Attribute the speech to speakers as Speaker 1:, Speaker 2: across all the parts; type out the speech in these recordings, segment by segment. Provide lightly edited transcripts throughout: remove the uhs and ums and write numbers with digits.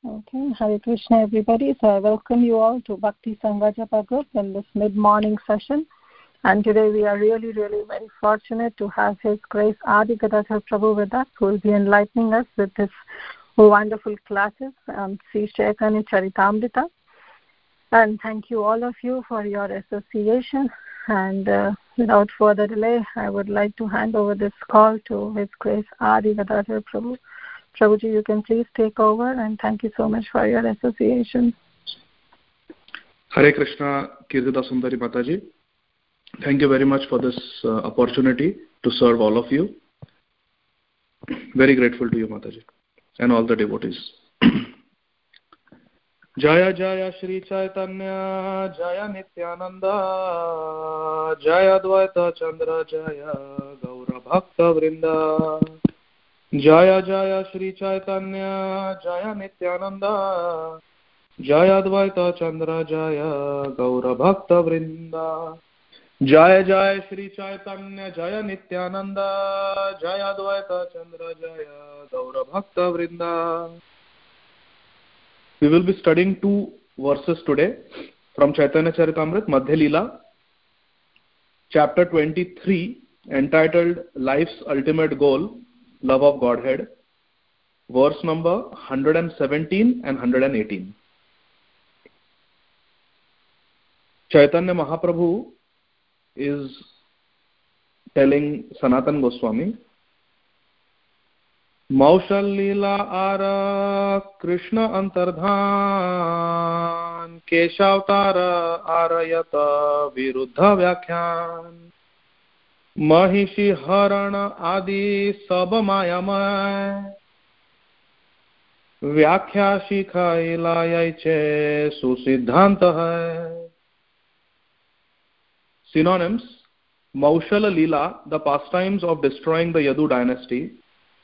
Speaker 1: Okay, Hare Krishna everybody. So I welcome you all to Bhakti Sangha Japa group in this mid-morning session. And today we are really very fortunate to have His Grace Adi Gadadhar Prabhu with us, who will be enlightening us with his wonderful classes on Sri Chaitanya Charitamrita. And thank you all of you for your association. And without further delay, I would like to hand over this call to His Grace Adi Gadadhar Prabhu. Prabhuji, you can please take over, and thank you so much for your association.
Speaker 2: Hare Krishna, Kirtita Sundari Mataji. Thank you very much for this opportunity to serve all of you. Very grateful to you, Mataji, and all the devotees. Jaya Jaya Shri Chaitanya, Jaya Nityananda, Jaya Dvaita Chandra, Jaya Gaura Bhakta Vrinda. Jaya Jaya Shri Chaitanya, Jaya Nityananda, Jaya Dvaita Chandra, Jaya Gaura Bhakta Vrinda. Jaya Jaya Shri Chaitanya, Jaya Nityananda, Jaya Dvaita Chandra, Jaya Gaura Bhakta Vrinda. We will be studying two verses today from Chaitanya Charitamrita, Madhya Leela, chapter 23, entitled Life's Ultimate Goal, Love of Godhead, verse number 117 and 118. Chaitanya Mahaprabhu is telling Sanatan Goswami, Maushal Leela Ara Krishna Antardhan Keshavtara Arayata Viruddha Vyakhyan महिषी हरण आदि सब मायामय व्याख्या शिखाइलाय चे सुसिद्धांत है. Synonyms: Maushala Leela, the pastimes of destroying the Yadu dynasty.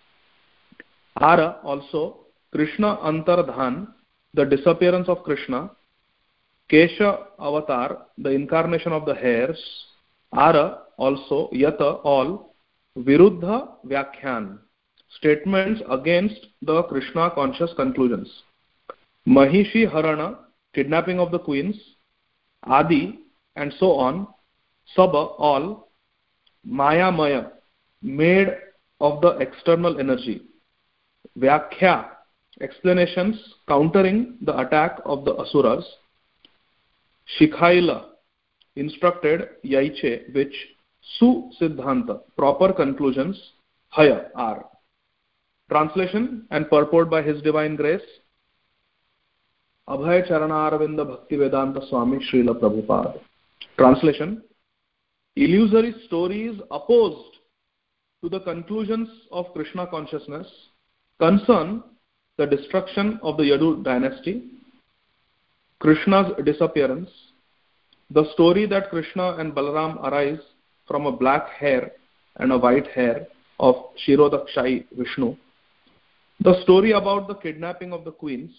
Speaker 2: Ara, also Krishna Antardhan, the disappearance of Krishna. Kesha Avatar, the incarnation of the hairs. Ara, also Yata, all. Viruddha Vyakhyan, statements against the Krishna conscious conclusions. Mahishi Harana, kidnapping of the queens. Adi, and so on. Saba, all. Maya Maya, made of the external energy. Vyakhya, explanations countering the attack of the asuras. Shikhaila, instructed. Yaiche, which. Su Siddhanta, proper conclusions. Haya, are. Translation and purport by His Divine Grace. Abhay Charana Aravinda Bhakti Vedanta Swami Srila Prabhupada. Translation: illusory stories opposed to the conclusions of Krishna consciousness concern the destruction of the Yadu dynasty, Krishna's disappearance, the story that Krishna and Balaram arise from a black hair and a white hair of Shirodakshai Vishnu, the story about the kidnapping of the queens.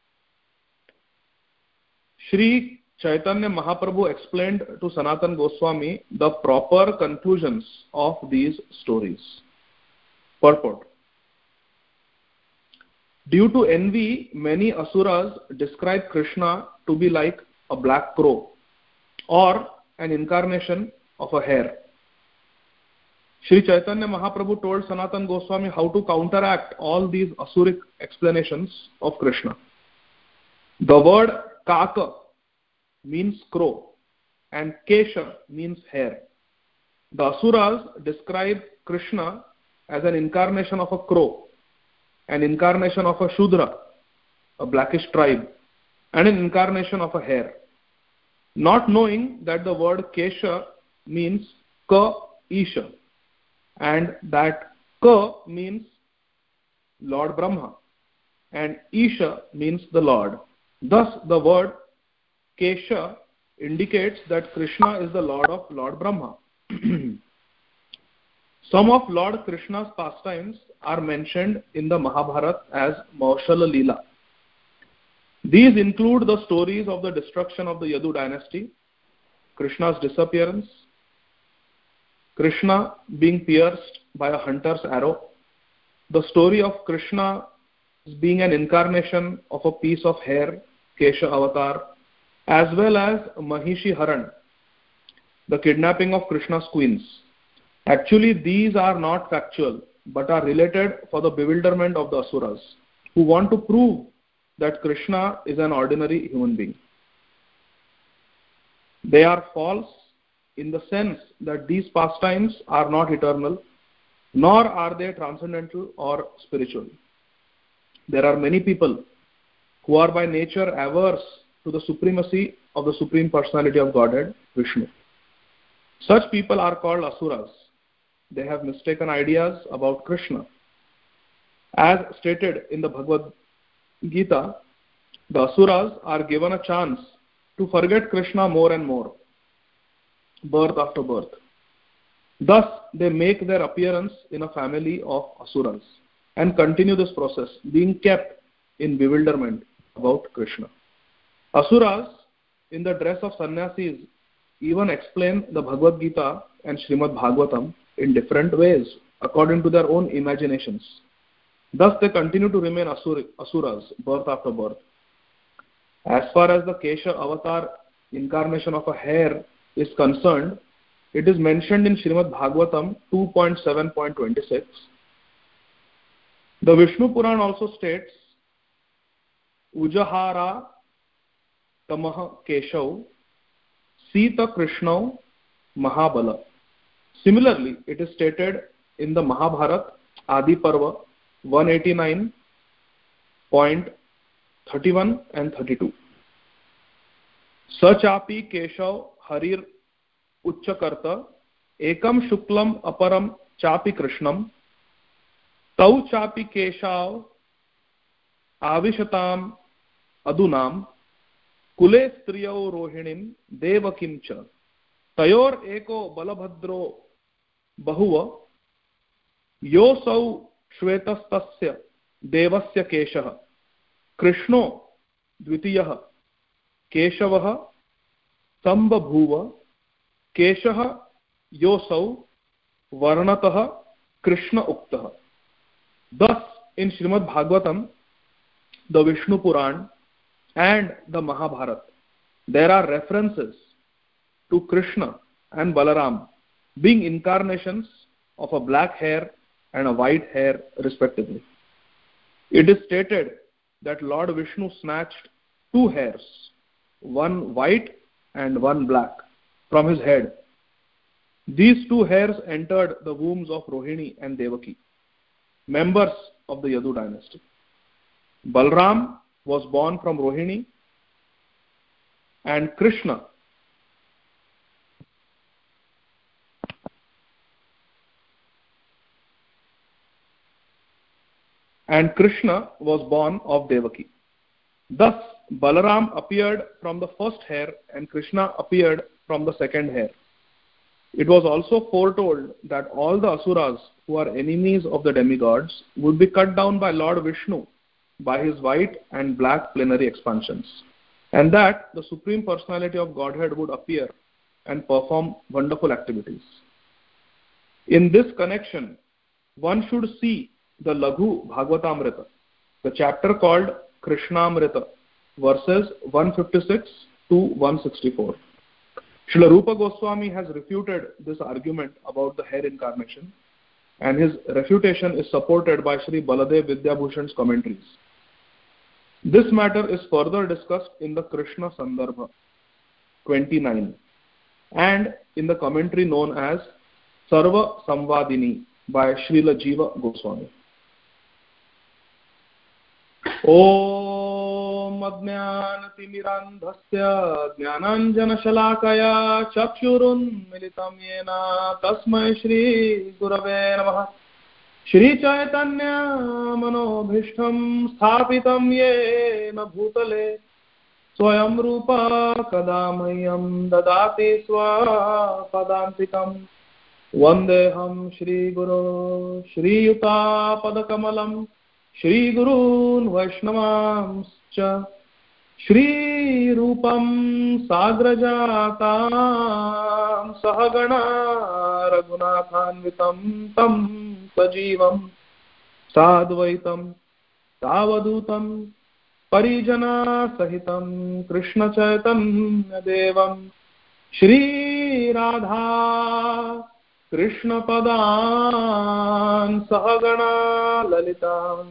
Speaker 2: Sri Chaitanya Mahaprabhu explained to Sanatan Goswami the proper conclusions of these stories. Purport: due to envy, many asuras describe Krishna to be like a black crow or an incarnation of a hare. Sri Chaitanya Mahaprabhu told Sanatan Goswami how to counteract all these asuric explanations of Krishna. The word Kaka means crow and Kesha means hare. The asuras describe Krishna as an incarnation of a crow, an incarnation of a Shudra, a blackish tribe, and an incarnation of a hare, not knowing that the word Kesha means Ka Isha, and that Ka means Lord Brahma and Isha means the Lord. Thus the word Kesha indicates that Krishna is the Lord of Lord Brahma. Some of Lord Krishna's pastimes are mentioned in the Mahabharata as Maushala Leela. These include the stories of the destruction of the Yadu dynasty, Krishna's disappearance, Krishna being pierced by a hunter's arrow, the story of Krishna being an incarnation of a piece of hair, Kesha avatar, as well as Mahishi Haran, the kidnapping of Krishna's queens. Actually, these are not factual, but are related for the bewilderment of the Asuras, who want to prove that Krishna is an ordinary human being. They are false in the sense that these pastimes are not eternal, nor are they transcendental or spiritual. There are many people who are by nature averse to the supremacy of the Supreme Personality of Godhead, Vishnu. Such people are called Asuras. They have mistaken ideas about Krishna. As stated in the Bhagavad Gita, the Asuras are given a chance to forget Krishna more and more, birth after birth. Thus, they make their appearance in a family of Asuras and continue this process, being kept in bewilderment about Krishna. Asuras, in the dress of sannyasis, even explain the Bhagavad Gita and Srimad Bhagavatam in different ways, according to their own imaginations. Thus, they continue to remain Asuras, birth after birth. As far as the Kesha avatar, incarnation of a hare, is concerned, it is mentioned in Srimad Bhagavatam 2.7.26. The Vishnu Puran also states, Ujahara Tamaha Keshav Sita Krishnau Mahabala. Similarly, it is stated in the Mahabharata Adi Parva 189.31 and 32. Sachapi Keshav Harir Uchakarta Ekam Shuklam Aparam Chapi Krishnam Tau Chapi Keshav Avishatam Adunam Kule Striyau Rohinim Devakim Cha Tayor Eko Balabhadro Bahuva Yosau Shvetastasya Devasya Keshaha Krishno Dvitiyaha Keshavaha Sambabhuva Keshaha Yosau Varnataha Krishna Uktaha. Thus, in Srimad Bhagavatam, the Vishnu Puran and the Mahabharata, there are references to Krishna and Balaram being incarnations of a black hair and a white hair respectively. It is stated that Lord Vishnu snatched two hairs, one white and one black, from his head. These two hairs entered the wombs of Rohini and Devaki, members of the Yadu dynasty. Balram was born from Rohini, and Krishna was born of Devaki. Thus, Balaram appeared from the first hair and Krishna appeared from the second hair. It was also foretold that all the Asuras who are enemies of the demigods would be cut down by Lord Vishnu by his white and black plenary expansions, and that the Supreme Personality of Godhead would appear and perform wonderful activities. In this connection, one should see the Laghu Bhagavatamrita, the chapter called Krishnamrita, verses 156 to 164. Srila Rupa Goswami has refuted this argument about the hair incarnation, and his refutation is supported by Sri Baladev Vidyabhushan's commentaries. This matter is further discussed in the Krishna Sandarbha 29 and in the commentary known as Sarva Samvadini by Srila Jiva Goswami. Om Ajnanatimirandhasya Jnananjanashalakaya Chakshurun Militam Yena Tasmai Shri Gurave Namaha. Shri Chaitanya Manobhishtam Sthapitam Yena Bhutale Swayam Rupa Kadamayam Dadati Swapadantikam Vandeham Shri Guru Shri Yuta Padakamalam Shri Gurun Vaishnavamscha Shri Rupam Sagrajatam Sahagana Raghunathanvitam Tam Sajivam Sadvaitam सावधूतं परिजनसहितं कृष्णचैतन्यदेवं Shri Radha कृष्णपदान् सहगणा ललितां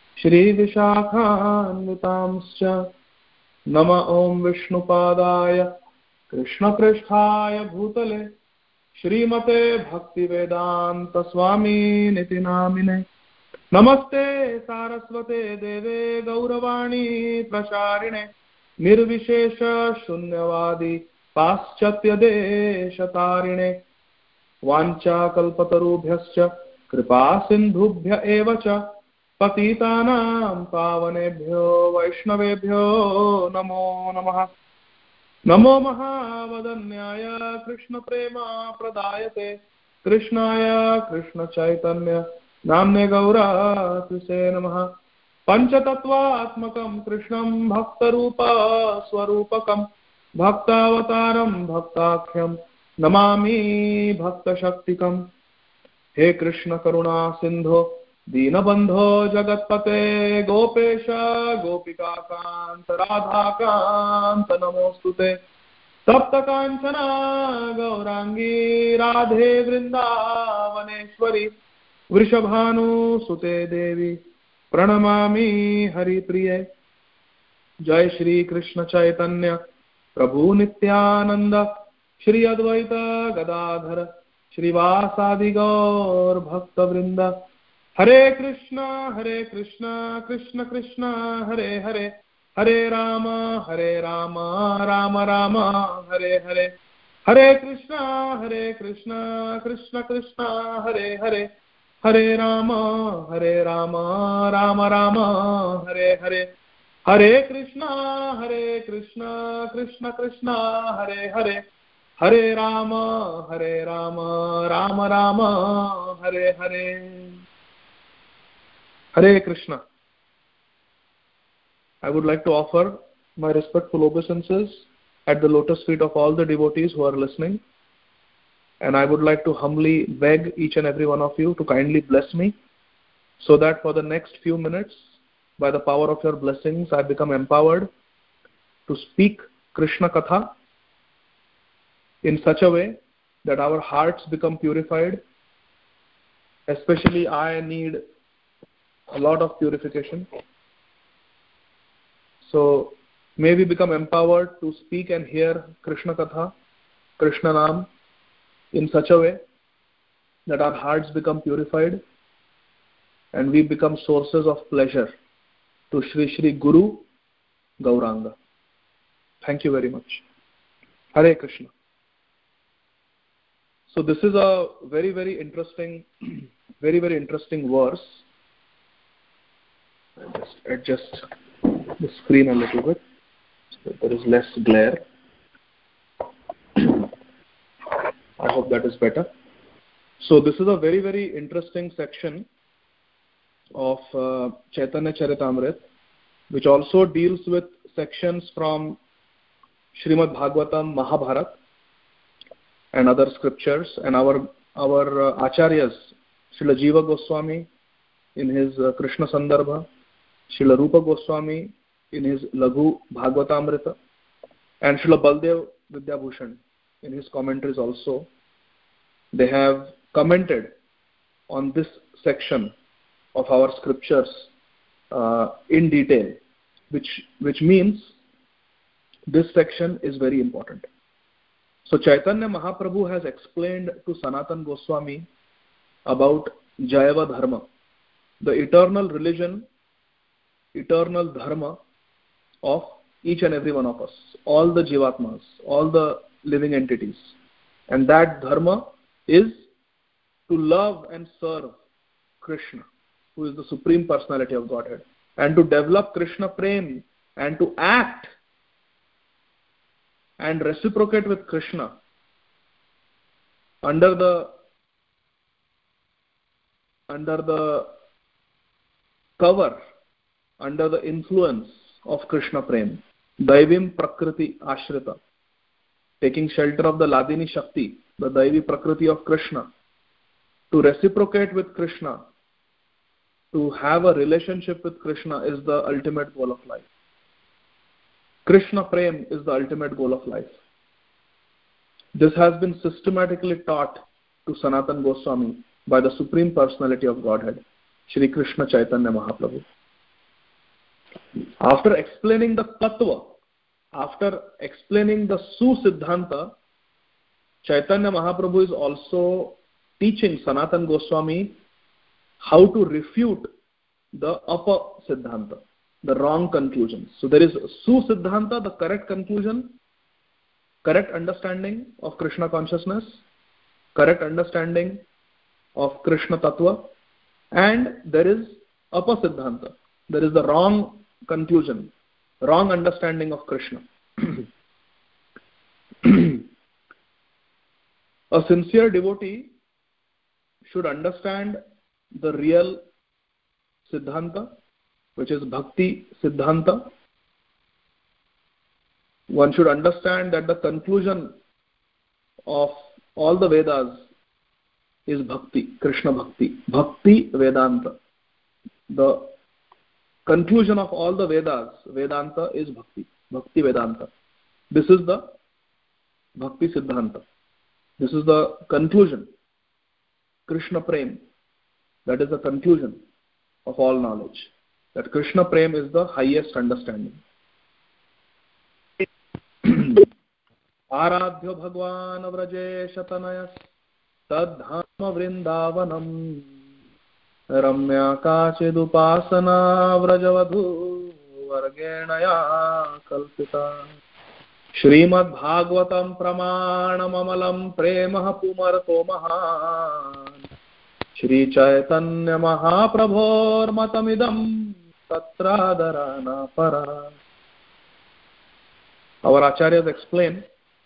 Speaker 2: श्रीविशाखान्वितांश्च नम ॐ विष्णुपादाय कृष्णपृष्ठाय भूतले श्रीमते भक्तिवेदांत स्वामिनिति नामिने नमस्ते सारस्वते देवे गौरवाणी प्रचारिणे निर्विशेष शून्यवादी पाश्चात्यदेशतारिणे वाञ्छाकल्पतरुभ्यश्च कृपा सिन्धुभ्य एव च पतितानां पावनेभ्यो वैष्णवेभ्यो नमो नमः। नमो महावदन्याय कृष्णप्रेमा प्रदायते कृष्णाय कृष्णचैतन्य नाम्ने गौरातिसे नमः। पञ्चतत्त्वात्मकं कृष्णं भक्तरूप स्वरूपकं भक्तावतारं भक्ताख्यं नमामि भक्तशक्तिकम्। हे कृष्ण करुणा सिंधो दीनबंधो जगत्पते गोपेश गोपिकाकांत राधाकांत नमोस्तुते। तप्त कांचना गौरांगी राधे वृंदावनेश्वरी वृषभानुसुते देवी प्रणमामि हरिप्रिये। जय श्री कृष्ण चैतन्य प्रभु नित्यानंद श्री अद्वैत गदाधर श्रीवासादि गौर भक्तवृंद। हरे कृष्ण कृष्ण कृष्ण हरे हरे हरे राम राम राम हरे हरे। हरे कृष्ण कृष्ण कृष्ण हरे हरे हरे राम राम राम हरे हरे। हरे Krishna Krishna Krishna Hare Hare Hare Ram Ram Ram Hare Hare. Hare Krishna. I would like to offer my respectful obeisances at the lotus feet of all the devotees who are listening, and I would like to humbly beg each and every one of you to kindly bless me, so that for the next few minutes, by the power of your blessings, I become empowered to speak Krishna Katha in such a way that our hearts become purified. Especially I need a lot of purification. So may we become empowered to speak and hear Krishna Katha, Krishna Naam in such a way that our hearts become purified and we become sources of pleasure to Shri Shri Guru Gauranga. Thank you very much. Hare Krishna. So this is a very, very interesting verse. I'll just adjust the screen a little bit so there is less glare. I hope that is better. So this is a very, very interesting section of Chaitanya Charitamrita, which also deals with sections from Srimad Bhagavatam, Mahabharata and other scriptures, and our acharyas, Srila Jiva Goswami in his Krishna Sandarbha, Srila Rupa Goswami in his Laghu Bhagavatamrita, and Srila Baldev Vidyabhushan in his commentaries also. They have commented on this section of our scriptures in detail, which means this section is very important. So Chaitanya Mahaprabhu has explained to Sanatan Goswami about Jayava Dharma, the eternal religion, eternal dharma of each and every one of us, all the Jivatmas, all the living entities. And that dharma is to love and serve Krishna, who is the Supreme Personality of Godhead, and to develop Krishna Prem, and to act and reciprocate with Krishna under the cover, under the influence of Krishna Prem, Daivim Prakriti Ashrita, taking shelter of the Ladini Shakti, the Daivi Prakriti of Krishna, to reciprocate with Krishna to have a relationship with Krishna is the ultimate goal of life. Krishna Prem is the ultimate goal of life. This has been systematically taught to Sanatana Goswami by the Supreme Personality of Godhead, Shri Krishna Chaitanya Mahaprabhu. After explaining the Tattva, after explaining the Susiddhanta, Chaitanya Mahaprabhu is also teaching Sanatana Goswami how to refute the Apa-Siddhanta, the wrong conclusions. So there is Susiddhanta, the correct conclusion, correct understanding of Krishna consciousness, correct understanding of Krishna Tattva, and there is Apa-Siddhanta. There is the wrong conclusion, wrong understanding of Krishna. A sincere devotee should understand the real Siddhanta, which is Bhakti Siddhanta. One should understand that the conclusion of all the Vedas is Bhakti, Krishna Bhakti, Bhakti Vedanta. The conclusion of all the Vedas, Vedanta, is Bhakti, Bhakti Vedanta. This is the Bhakti Siddhanta. This is the conclusion. Krishna Prem, that is the conclusion of all knowledge. That Krishna Prem is the highest understanding. Aradhyo Bhagwan Vrajesh Tanayas Tadhama Vrindavanam Ramya Kachidupasana Vrajavadhu Vargenaya Kalpita Srimad Bhagavatam Pramanamamalam Premah Pumarto Mahan Shri Chaitanya Mahaprabhor Matamidam Tatradarana Para. Our acharyas explain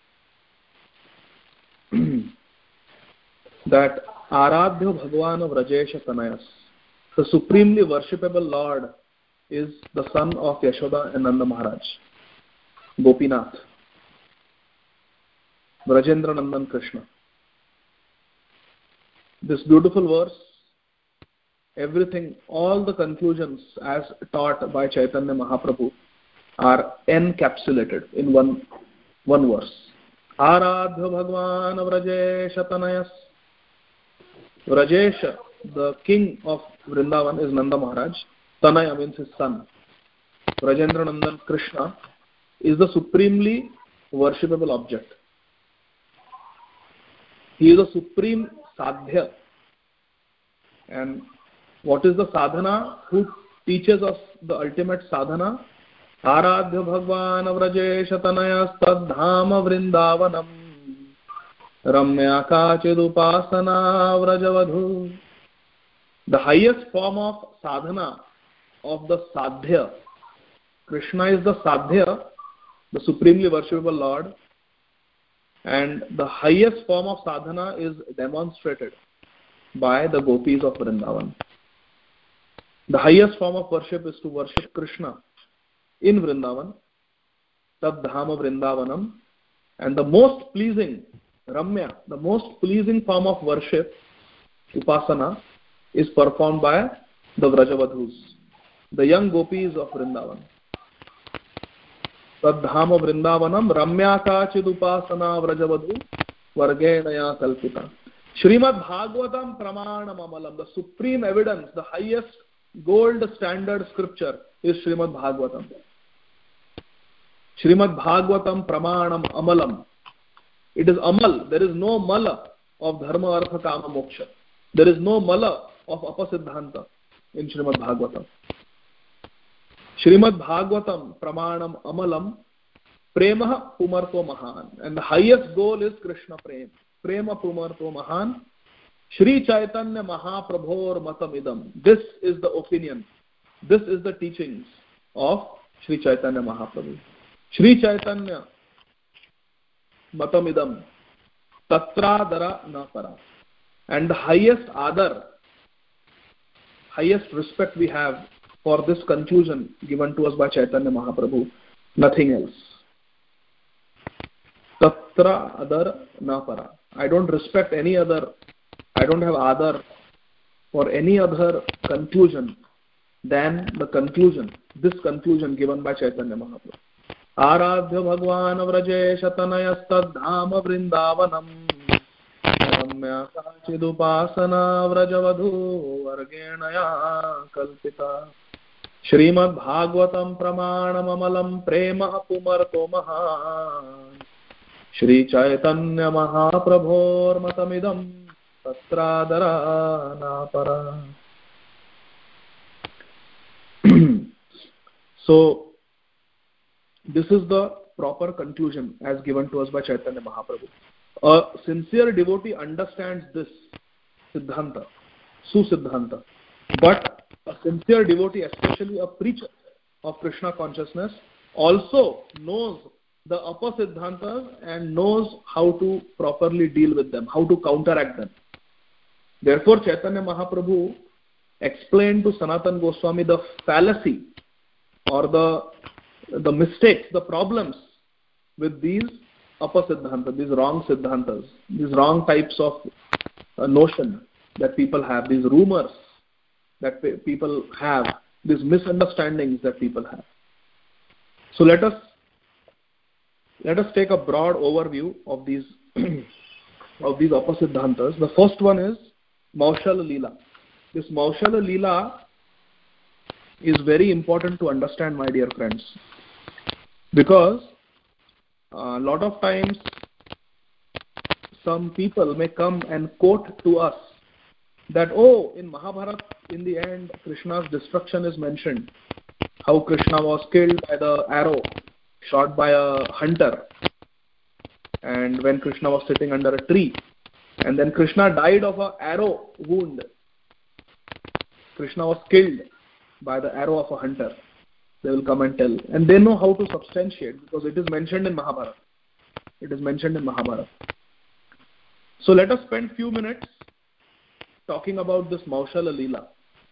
Speaker 2: that Aradhya Bhagwan of Vrajesha Tanayas, the supremely worshipable Lord, is the son of Yashoda and Nanda Maharaj, Gopinath, Vrajendra Nandan Krishna. This beautiful verse, everything, all the conclusions as taught by Chaitanya Mahaprabhu are encapsulated in one verse. Aradhya Bhagwan Vrajesha Tanayas. Vrajesha, the king of Vrindavan, is Nanda Maharaj. Tanaya means his son. Vrajendra Nandan Krishna is the supremely worshipable object. He is a supreme sadhya. And what is the sadhana? Who teaches us the ultimate sadhana? Aradhya Bhagwan Vrajesha Tanayas Tadhama Vrindavanam Ramya Kachidupasana Vrajavadhu. The highest form of sadhana of the sadhya. Krishna is the sadhya, the supremely worshipable Lord, and the highest form of sadhana is demonstrated by the gopis of Vrindavan. The highest form of worship is to worship Krishna in Vrindavan, Tadhama Vrindavanam, and the most pleasing, Ramya, the most pleasing form of worship, Upasana, is performed by the Vrajavadhus, the young gopis of Vrindavan. Tadhama Vrindavanam, Ramya Kachid Upasana Vrajavadhu, Vargenaya Kalpita. Srimad Bhagavatam Pramanam Amalam, the supreme evidence, the highest gold standard scripture is Srimad Bhagavatam. Srimad Bhagavatam Pramanam Amalam. It is Amal. There is no Mala of Dharma, Artha, Kama, Moksha. There is no Mala of Apa-Siddhanta in Srimad Bhagavatam. Srimad Bhagavatam Pramanam Amalam Premah Pumarto Mahan. And the highest goal is Krishna Prem. Prema Pumarto Mahan. Shri Chaitanya Mahaprabhor Matamidam. This is the opinion. This is the teachings of Shri Chaitanya Mahaprabhu. Shri Chaitanya Matamidam Tatradara Napara. And the highest adar, highest respect we have for this conclusion given to us by Chaitanya Mahaprabhu, nothing else. Tatra adar napara. I don't respect any other, I don't have adar for any other conclusion than this conclusion given by Chaitanya Mahaprabhu. Aradhya Bhagwan Vrajesh Tanayastadhama Vrindavanam Ramya Sachidupasana Vrajavadhu Vargenaya Kalpita Srimad Bhagavatam Pramanam Amalam Prema Pumarto Mahan Shri Chaitanya Mahaprabhor Matamidam Tatradara Napara. So this is the proper conclusion as given to us by Chaitanya Mahaprabhu. A sincere devotee understands this Siddhanta, Susiddhanta. But a sincere devotee, especially a preacher of Krishna consciousness, also knows the upper Siddhantas and knows how to properly deal with them, how to counteract them. Therefore, Chaitanya Mahaprabhu explained to Sanatana Goswami the fallacy or the mistakes, the problems with these upper Siddhantas, these wrong Siddhantas, these wrong types of notion that people have, these rumors that people have, these misunderstandings that people have. So let us take a broad overview of these upper Siddhantas. The first one is Maushala Leela. This Maushala Leela is very important to understand, my dear friends, because a lot of times some people may come and quote to us that, oh, in Mahabharata, in the end, Krishna's destruction is mentioned, how Krishna was killed by the arrow shot by a hunter, and when Krishna was sitting under a tree, and then Krishna died of an arrow wound. Krishna was killed by the arrow of a hunter. They will come and tell. And they know how to substantiate because it is mentioned in Mahabharata. It is mentioned in Mahabharata. So let us spend few minutes talking about this Maushala Leela.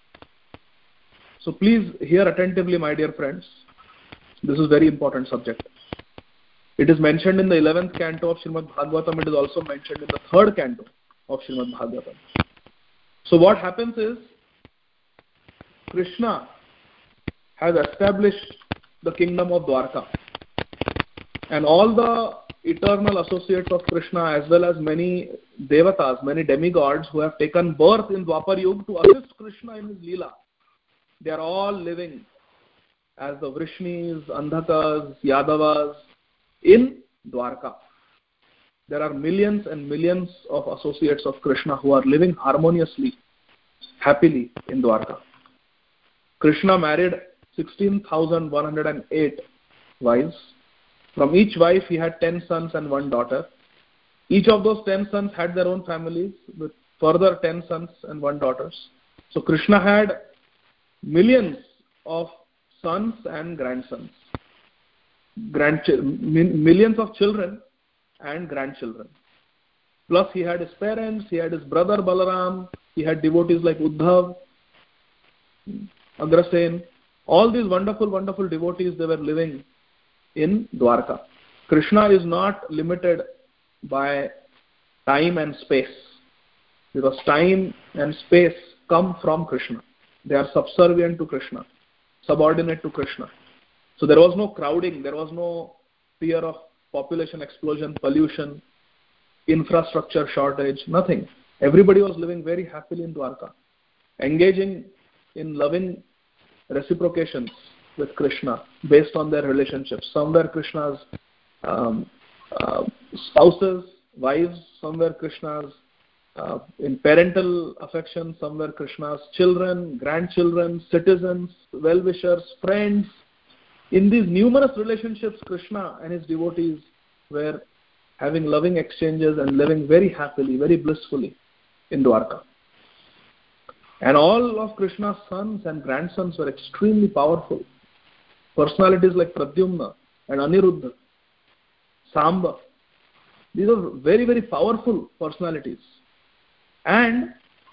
Speaker 2: So please hear attentively, my dear friends. This is a very important subject. It is mentioned in the 11th canto of Srimad Bhagavatam. It is also mentioned in the 3rd canto of Srimad Bhagavatam. So what happens is, Krishna has established the kingdom of Dwarka. And all the eternal associates of Krishna, as well as many devatas, many demigods who have taken birth in Dwapar Yuga to assist Krishna in his Leela, they are all living as the Vrishnis, Andhakas, Yadavas in Dwarka. There are millions and millions of associates of Krishna who are living harmoniously, happily in Dwarka. Krishna married 16,108 wives. From each wife he had 10 sons and 1 daughter. Each of those 10 sons had their own families with further 10 sons and 1 daughters. So Krishna had millions of sons and grandsons, millions of children and grandchildren. Plus he had his parents, he had his brother Balaram, he had devotees like Uddhav, Agrasen. All these wonderful, wonderful devotees, they were living in Dwarka. Krishna is not limited by time and space, because time and space come from Krishna. They are subservient to Krishna, subordinate to Krishna. So there was no crowding, there was no fear of population explosion, pollution, infrastructure shortage, nothing. Everybody was living very happily in Dwarka, engaging in loving reciprocations with Krishna based on their relationships. Some were Krishna's spouses, wives, some were Krishna's in parental affection, some were Krishna's children, grandchildren, citizens, well-wishers, friends. In these numerous relationships, Krishna and his devotees were having loving exchanges and living very happily, very blissfully in Dwarka. And all of Krishna's sons and grandsons were extremely powerful. Personalities like Pradyumna and Aniruddha, Samba. These are very, very powerful personalities. And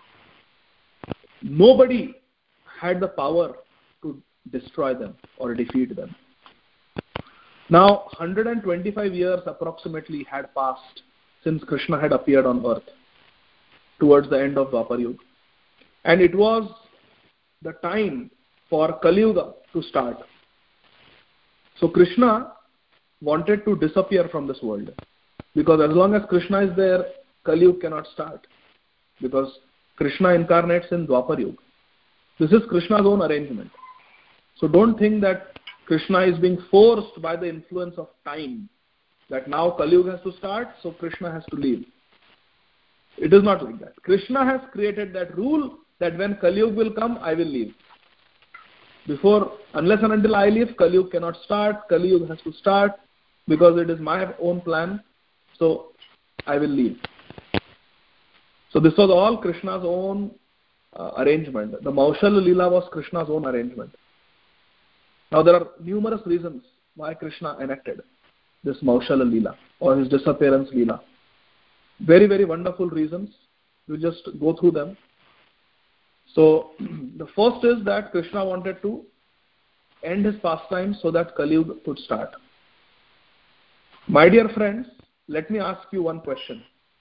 Speaker 2: nobody had the power to destroy them or defeat them. Now, 125 years approximately had passed since Krishna had appeared on earth towards the end of Dwapar Yuga. and it was the time for Kali Yuga to start. So Krishna wanted to disappear from this world, because as long as Krishna is there, Kali Yuga cannot start, because Krishna incarnates in Dwapar Yuga. This is Krishna's own arrangement. So don't think that Krishna is being forced by the influence of time, that now Kali Yuga has to start, so Krishna has to leave. It is not like that. Krishna has created that rule that when Kali Yuga will come, I will leave. Unless and until I leave, Kali Yuga cannot start. Kali Yuga has to start because it is my own plan. So I will leave. So this was all Krishna's own arrangement. The Maushala Leela was Krishna's own arrangement. Now there are numerous reasons why Krishna enacted this Maushala Leela or his disappearance Leela. Very, very wonderful reasons. You just go through them. So the first is that Krishna wanted to end his pastime so that Kali Yuga could start. My dear friends, let me ask you one question.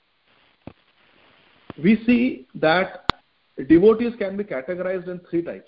Speaker 2: We see that devotees can be categorized in three types.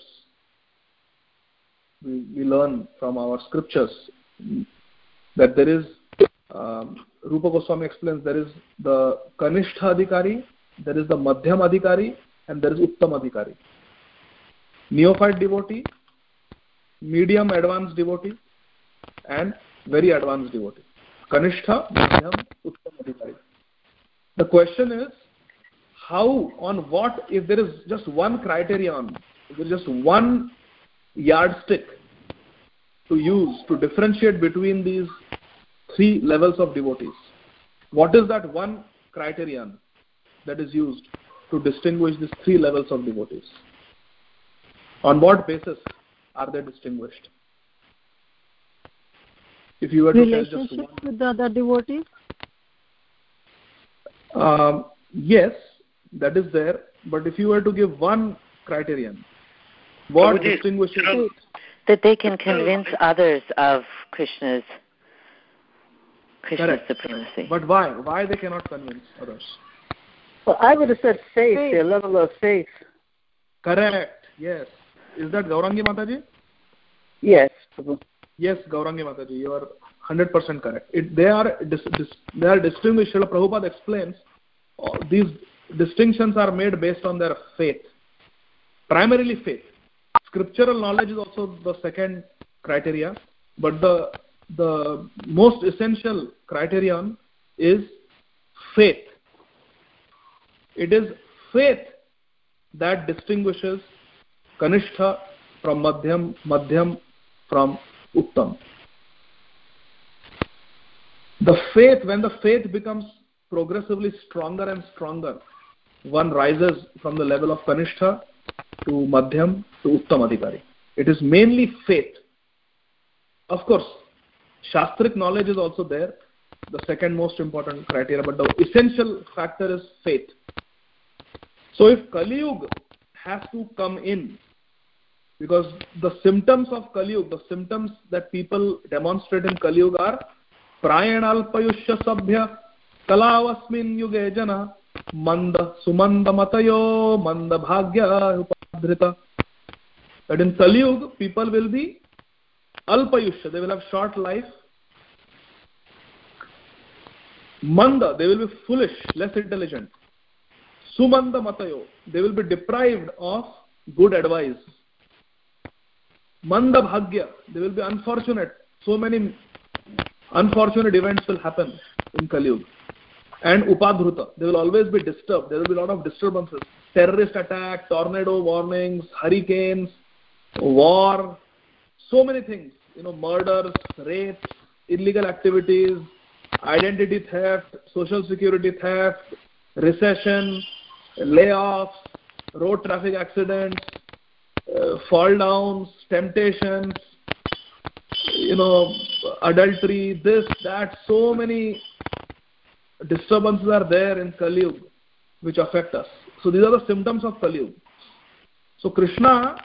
Speaker 2: We learn from our scriptures that there is, Rupa Goswami explains, there is the Kanishtha Adhikari, there is the Madhyam Adhikari, and there is Uttam Adhikari. Neophyte devotee, medium advanced devotee, and very advanced devotee. Kanishtha, Madhyam, Uttam Adhikari. The question is, how, on what, if there is just one criterion, if there is just one yardstick to use to differentiate between these three levels of devotees, what is that one criterion that is used to distinguish these three levels of devotees? On what basis are they distinguished? If you were to tell just one.
Speaker 1: With the other devotees?
Speaker 2: Yes, that is there. But if you were to give one criterion, what distinguishes?
Speaker 3: That they can convince others of Krishna's supremacy.
Speaker 2: But why? Why they cannot convince others?
Speaker 4: Well, I would have said faith. Their level of faith.
Speaker 2: Correct. Yes. Is that Gaurangi Mataji?
Speaker 4: Yes.
Speaker 2: Yes, Gaurangi Mataji, you are 100% correct. They are distinguished. Srila Prabhupada explains these distinctions are made based on their faith. Primarily faith. Scriptural knowledge is also the second criteria, but the most essential criterion is faith. It is faith that distinguishes Kanishtha from Madhyam, Madhyam from Uttam. The faith, when the faith becomes progressively stronger and stronger, one rises from the level of Kanishtha to Madhyam to Uttam Adhikari. It is mainly faith. Of course, Shastric knowledge is also there, the second most important criteria, but the essential factor is faith. So if Kali Yuga has to come in, because the symptoms of Kali Yuga, the symptoms that people demonstrate in Kali Yuga are Prayanalpayushya Sabhya Kalavasmin Yuge Jana Manda Sumanda Matayo Manda Bhagya Upadhrita. That in Kali Yuga, people will be Alpayushya, they will have short life. Manda, they will be foolish, less intelligent. Sumanda Matayo, they will be deprived of good advice. Manda Bhagya, they will be unfortunate. So many unfortunate events will happen in Kali Yuga. And Upadhruta, they will always be disturbed. There will be a lot of disturbances. Terrorist attack, tornado warnings, hurricanes, war, so many things. Murders, rapes, illegal activities, identity theft, social security theft, recession, layoffs, road traffic accidents, fall downs, temptations, adultery, this, that, so many disturbances are there in Kali Yuga which affect us. So these are the symptoms of Kali Yuga. So Krishna,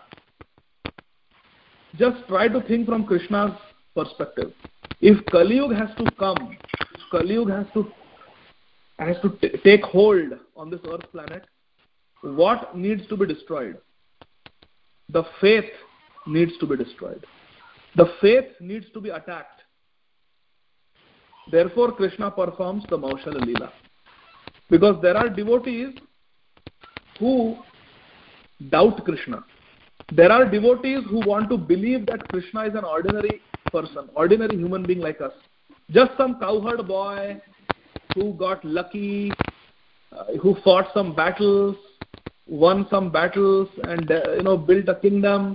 Speaker 2: just try to think from Krishna's perspective. If Kali Yuga has to come, if Kali Yuga has to take hold on this earth planet, what needs to be destroyed? The faith needs to be destroyed. The faith needs to be attacked. Therefore, Krishna performs the Maushala Leela. Because there are devotees who doubt Krishna. There are devotees who want to believe that Krishna is an ordinary person, ordinary human being like us. Just some cowherd boy who got lucky, who fought some battles, won some battles, and built a kingdom.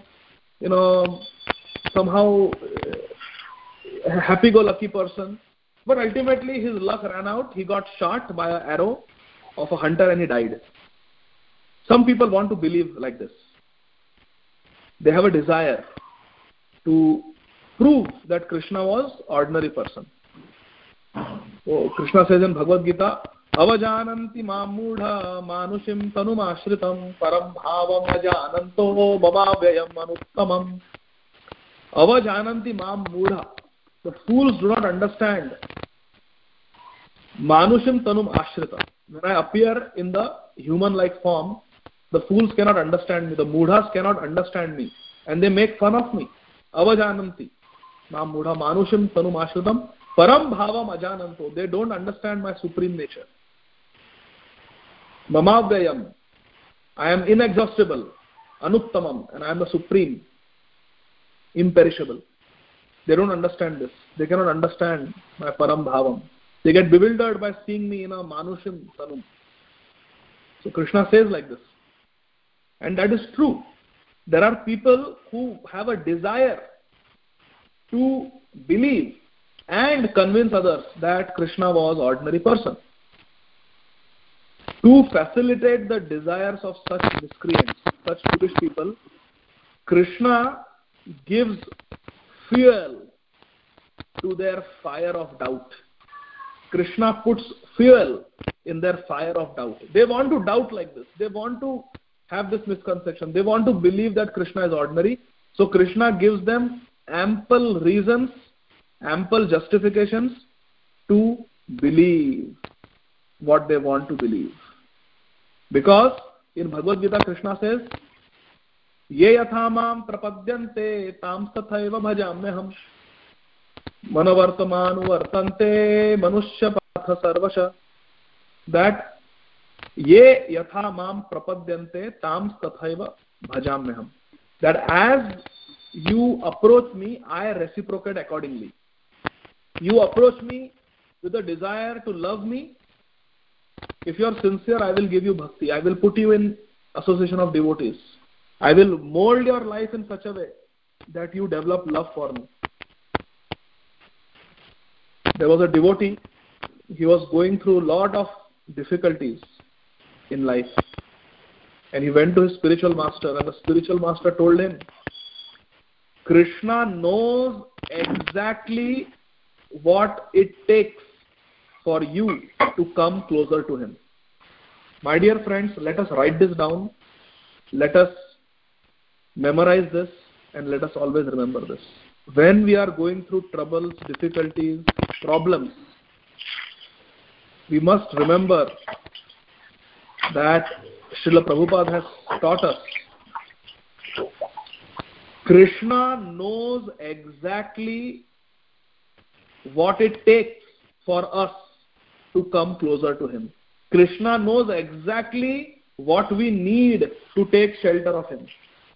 Speaker 2: Somehow happy-go-lucky person. But ultimately his luck ran out. He got shot by an arrow of a hunter and he died. Some people want to believe like this. They have a desire to prove that Krishna was ordinary person. So Krishna says in Bhagavad Gita, Avajananti mam mudha manushim tanum ashritam param bhavam ajananto mamavyayam anuttamam. Avajananti mam mudha. The fools do not understand. Manushim tanum ashritam. When I appear in the human-like form, the fools cannot understand me. The mudhas cannot understand me. And they make fun of me. Avajananti. Mam mudha manushim tanum ashritam param bhavam ajananto. They don't understand my supreme nature. Mamavyayam. I am inexhaustible. Anuttamam. And I am the supreme. Imperishable. They don't understand this. They cannot understand my param bhavam. They get bewildered by seeing me in a manushim tanum. So Krishna says like this. And that is true. There are people who have a desire to believe and convince others that Krishna was ordinary person. To facilitate the desires of such miscreants, such foolish people, Krishna gives fuel to their fire of doubt. Krishna puts fuel in their fire of doubt. They want to doubt like this. They want to have this misconception. They want to believe that Krishna is ordinary. So Krishna gives them ample reasons, ample justifications to believe what they want to believe. Because in Bhagavad Gita, Krishna says, Ye yatha mam prapadyante tam tathaiva bhajamyaham manavartamanu vartante manushya patha sarvasha. That ye yatha mam prapadyante tam tathaiva bhajamyaham. That as you approach me, I reciprocate accordingly. You approach me with a desire to love me. If you are sincere, I will give you bhakti. I will put you in association of devotees. I will mold your life in such a way that you develop love for me. There was a devotee. He was going through a lot of difficulties in life. And he went to his spiritual master, and the spiritual master told him, Krishna knows exactly what it takes for you to come closer to him. My dear friends, let us write this down. Let us memorize this, and let us always remember this. When we are going through troubles, difficulties, problems, we must remember that Srila Prabhupada has taught us. Krishna knows exactly what it takes for us to come closer to him. Krishna knows exactly what we need to take shelter of him.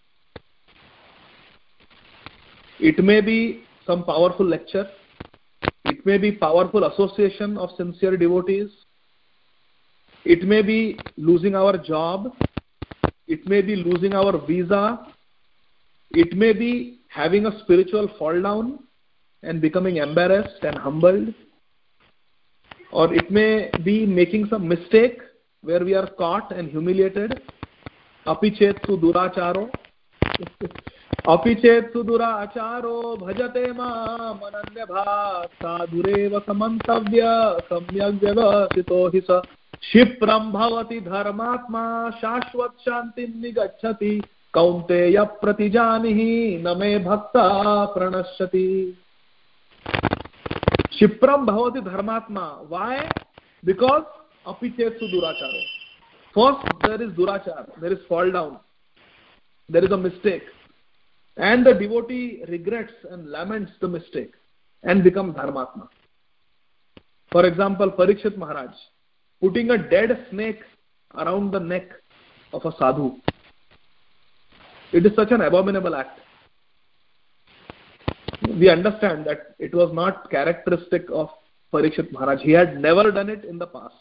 Speaker 2: It may be some powerful lecture. It may be powerful association of sincere devotees. It may be losing our job. It may be losing our visa. It may be having a spiritual fall down and becoming embarrassed and humbled. Or it may be making some mistake where we are caught and humiliated. Apichetsu duracharo. Apichetsu duracharo bhajate ma mananyabha sadhureva samantavya samyak vyavasito hisa shipram bhavati dharmatma shashvat shantim nigacchati kaunteya pratijanihi name bhakta pranashyati. Shipram bhavati dharmatma. Why? Because apichetsu duracharo. First, there is durachar, there is fall down, there is a mistake, and the devotee regrets and laments the mistake and becomes dharmatma. For example, Parikshit Maharaj putting a dead snake around the neck of a sadhu. It is such an abominable act. We understand that it was not characteristic of Parikshit Maharaj. He had never done it in the past,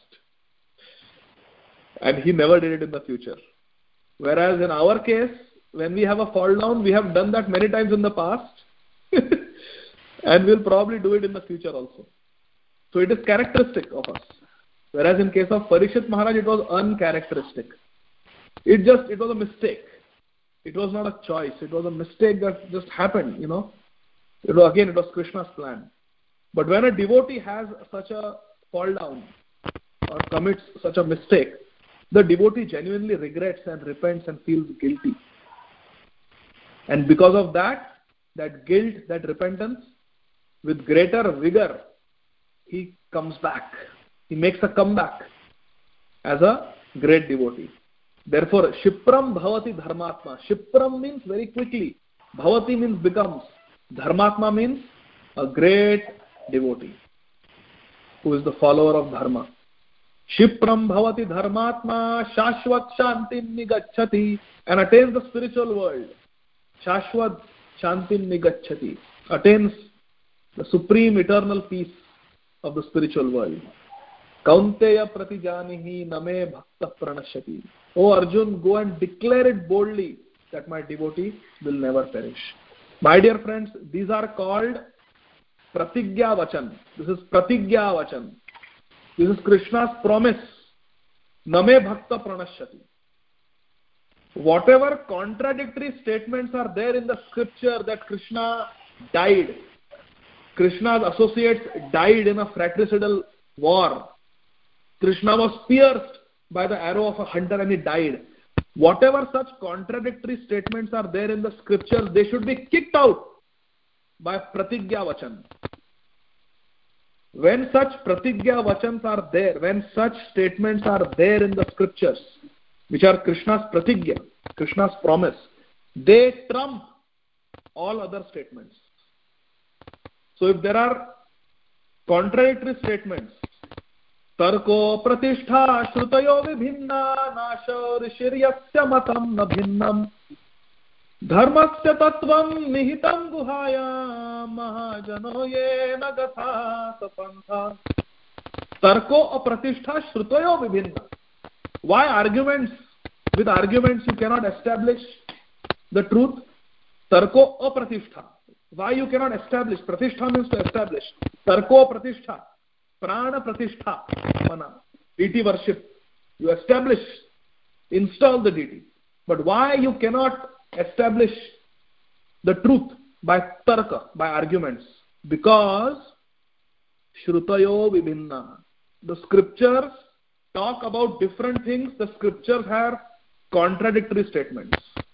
Speaker 2: and he never did it in the future. Whereas in our case, when we have a fall down, we have done that many times in the past and we'll probably do it in the future also. So it is characteristic of us. Whereas in case of Parikshit Maharaj, it was uncharacteristic. It was a mistake. It was not a choice. It was a mistake that just happened, It was Krishna's plan. But when a devotee has such a fall down or commits such a mistake, the devotee genuinely regrets and repents and feels guilty. And because of that guilt, that repentance, with greater vigor, he comes back. He makes a comeback as a great devotee. Therefore, Shipram Bhavati Dharmatma. Shipram means very quickly. Bhavati means becomes. Dharmatma means a great devotee who is the follower of Dharma. Shipram Bhavati Dharmatma Shashvat Shantim Nigacchati, and attains the spiritual world. Shashvat Shantim Nigacchati, attains the supreme eternal peace of the spiritual world. Kaunteya Pratijanihi Name Bhakta Pranashyati. O Arjun, go and declare it boldly that my devotee will never perish. My dear friends, these are called Pratigya Vachan. This is Pratigya Vachan. This is Krishna's promise. Name Bhakta Pranashyati. Whatever contradictory statements are there in the scripture that Krishna died, Krishna's associates died in a fratricidal war, Krishna was pierced by the arrow of a hunter and he died. Whatever such contradictory statements are there in the scriptures, they should be kicked out by Pratigya Vachan. When such Pratigya Vachans are there, when such statements are there in the scriptures, which are Krishna's Pratigya, Krishna's promise, they trump all other statements. So if there are contradictory statements, Tarko Pratishtha Shrutayo Vibhinna Nasha Rishiryasya Matam Na Bhinnam Dharmasya Tattvam Nihitam Guhaya Mahajano Yena Gatha Sapantha. Tarko Pratishtha Shrutayo Vibhinna. Why arguments? With arguments you cannot establish the truth. Tarko Pratishtha. Why you cannot establish? Pratishtha means to establish. Tarko Pratishtha. Prana Pratishtha. Deity worship. You establish, install the deity. But why you cannot establish the truth by tarka, by arguments? Because Shrutayo Vibhinna. The scriptures talk about different things. The scriptures have contradictory statements.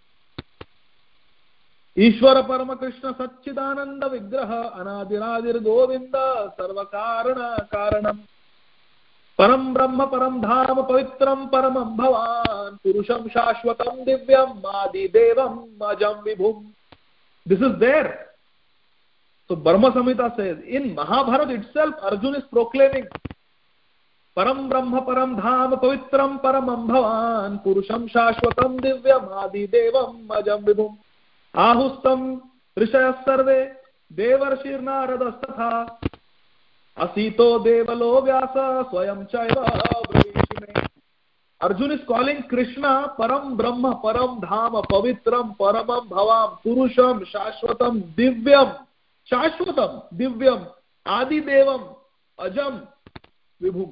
Speaker 2: Ishvara Parama Krishna Satchidananda Vigraha Anadiradir Govinda Sarvakarana Karanam Param Brahma Param Dhama Pavitram Paramam Bhavan Purusham Shashwatam Divyam Adi Devam Majam Vibhum. This is there. So Brahma Samhita says, in Mahabharata itself, Arjuna is proclaiming Param Brahma Param Dhama Pavitram Paramam Bhavan Purusham Shashwatam Divyam Adi Devam Majam Vibhum. Ahustam Rishaya Sarve Devarshir Naradatha Asito Devalo Vyasa Swayam Chaiva Bhavishime. Arjuna is calling Krishna Param Brahma Param Dhama Pavitram Paramam Bhavam Purusham Shashwatam Divyam. Shashwatam Divyam Adi Devam Ajam Vibhum.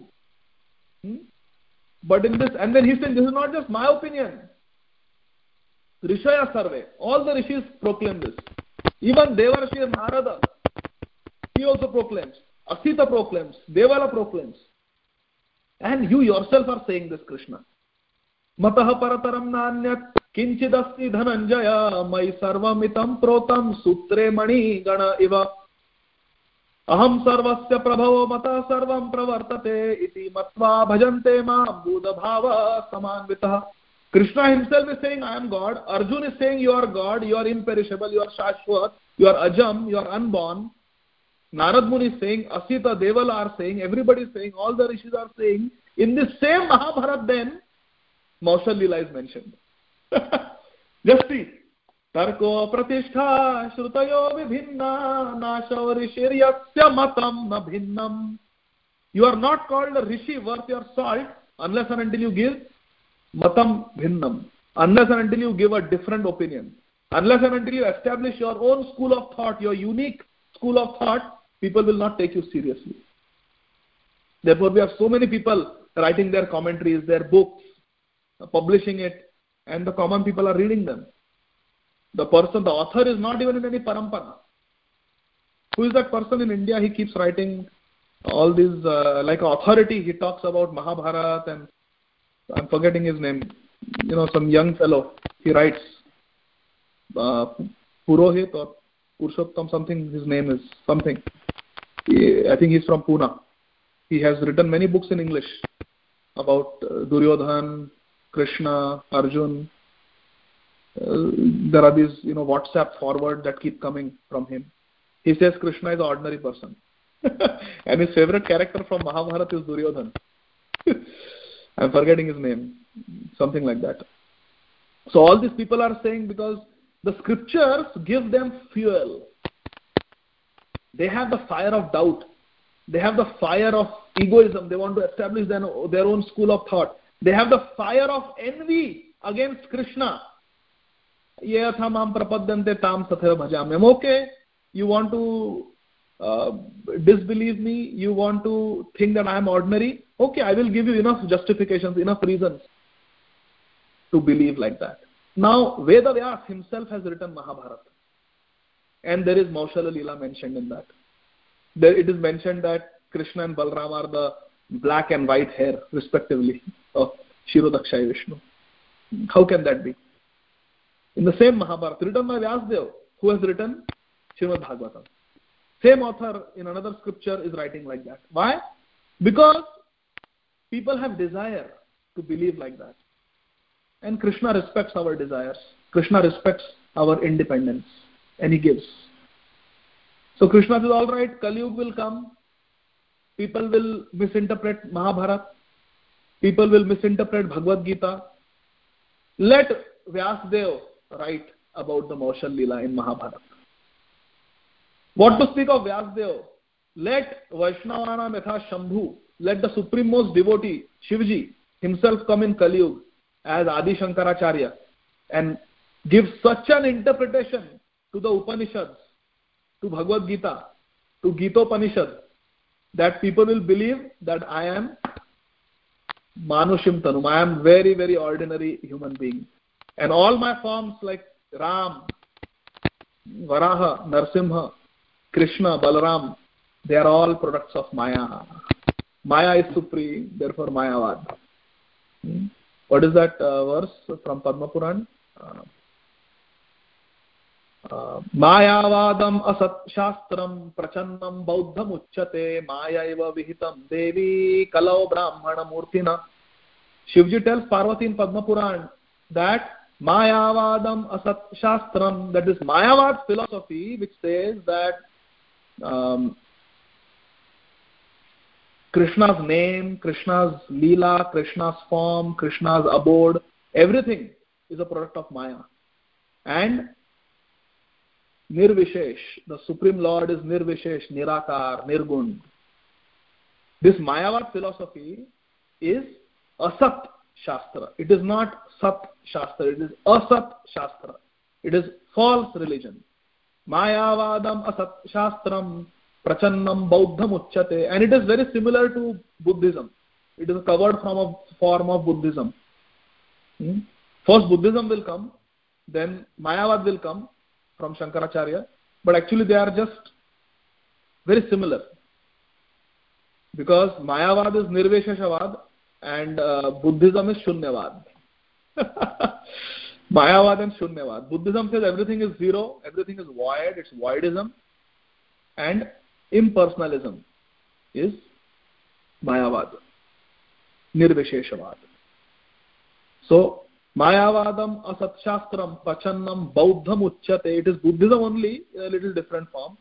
Speaker 2: But in this, and then he said, this is not just my opinion. Rishaya Sarve, all the rishis proclaim this. Even Devarshi Narada, he also proclaims. Asita proclaims. Devala proclaims. And you yourself are saying this, Krishna. Mataha parataram nanyat kinchidasti dhananjaya mai sarvamitam protam sutre mani gana iva. aham sarvasya prabhavo mata sarvam pravartate iti matva bhajante maam buddha bhava samanvitah. Krishna himself is saying, I am God. Arjun is saying, you are God, you are imperishable, you are Shashwat, you are Ajam, you are unborn. Narad Muni is saying, Asita, Devala are saying, everybody is saying, all the rishis are saying, in this same Mahabharat then, Maushal Leela is mentioned. Just see. Tarko pratishtha shrutayo vibhinna nasho rishiryasya matam na bhinnam. You are not called a rishi worth your salt unless and until you give matam bhinnam. Unless and until you give a different opinion. Unless and until you establish your own school of thought, your unique school of thought, people will not take you seriously. Therefore, we have so many people writing their commentaries, their books, publishing it, and the common people are reading them. The author is not even in any parampara. Who is that person in India? He keeps writing all these, like authority. He talks about Mahabharata, and I'm forgetting his name. Some young fellow. He writes Purohit or Purushottam, something. His name is something. I think he's from Pune. He has written many books in English about Duryodhan, Krishna, Arjun. There are these, WhatsApp forward that keep coming from him. He says Krishna is an ordinary person. And his favorite character from Mahabharata is Duryodhan. I'm forgetting his name. Something like that. So all these people are saying because the scriptures give them fuel. They have the fire of doubt. They have the fire of egoism. They want to establish their own school of thought. They have the fire of envy against Krishna. I'm okay. You want to disbelieve me? You want to think that I am ordinary? Okay, I will give you enough justifications, enough reasons to believe like that. Now, Veda Vyas himself has written Mahabharata. And there is Maushal Leela mentioned in that. There it is mentioned that Krishna and Balram are the black and white hair, respectively, of Shirodakshay Vishnu. How can that be? In the same Mahabharata, written by Vyasdev, who has written Srimad Bhagavatam. Same author in another scripture is writing like that. Why? Because people have desire to believe like that. And Krishna respects our desires. Krishna respects our independence. And he gives. So Krishna says, all right, Kali Yuga will come. People will misinterpret Mahabharata. People will misinterpret Bhagavad Gita. Let Vyasdev write about the Maushal Leela in Mahabharata. What to speak of Vyasdev? Let Vaishnavana Metha Shambhu, let the supreme most devotee, Shivji, himself come in Kali Yuga as Adi Shankaracharya and give such an interpretation to the Upanishads, to Bhagavad Gita, to Gitopanishad, that people will believe that I am Manushim Tanum, I am very, very ordinary human being. And all my forms like Ram, Varaha, Narsimha, Krishna, Balaram, they are all products of Maya. Maya is supreme, therefore Mayavad. What is that verse from Padma Puran? Mayavadam asat shastram prachannam bauddham uchyate mayaiva vihitam devi kalau brahmana murtina. Shivji tells Parvati in Padma Puran that Mayavadam asat shastram, that is Mayavad philosophy, which says that Krishna's name, Krishna's Leela, Krishna's form, Krishna's abode, everything is a product of Maya. And Nirvishesh, the Supreme Lord is Nirvishesh, Nirakar, Nirgun. This Mayavad philosophy is Asat Shastra. It is not Sat Shastra, it is Asat Shastra. It is false religion. Mayavadam Asat Shastram Prachannam Bauddham Uchyate. And it is very similar to Buddhism. It is covered from a form of Buddhism. First Buddhism will come, then Mayavad will come from Shankaracharya, but actually they are just very similar. Because Mayavad is Nirvesheshavad and Buddhism is Shunyavad. Mayavad and Shunyavad. Buddhism says everything is zero, everything is void, it's voidism. And impersonalism is Mayavad, Nirvisheshavad. So, Mayavadam asatshastram pachannam bauddham uchyate. It is Buddhism only, in a little different form.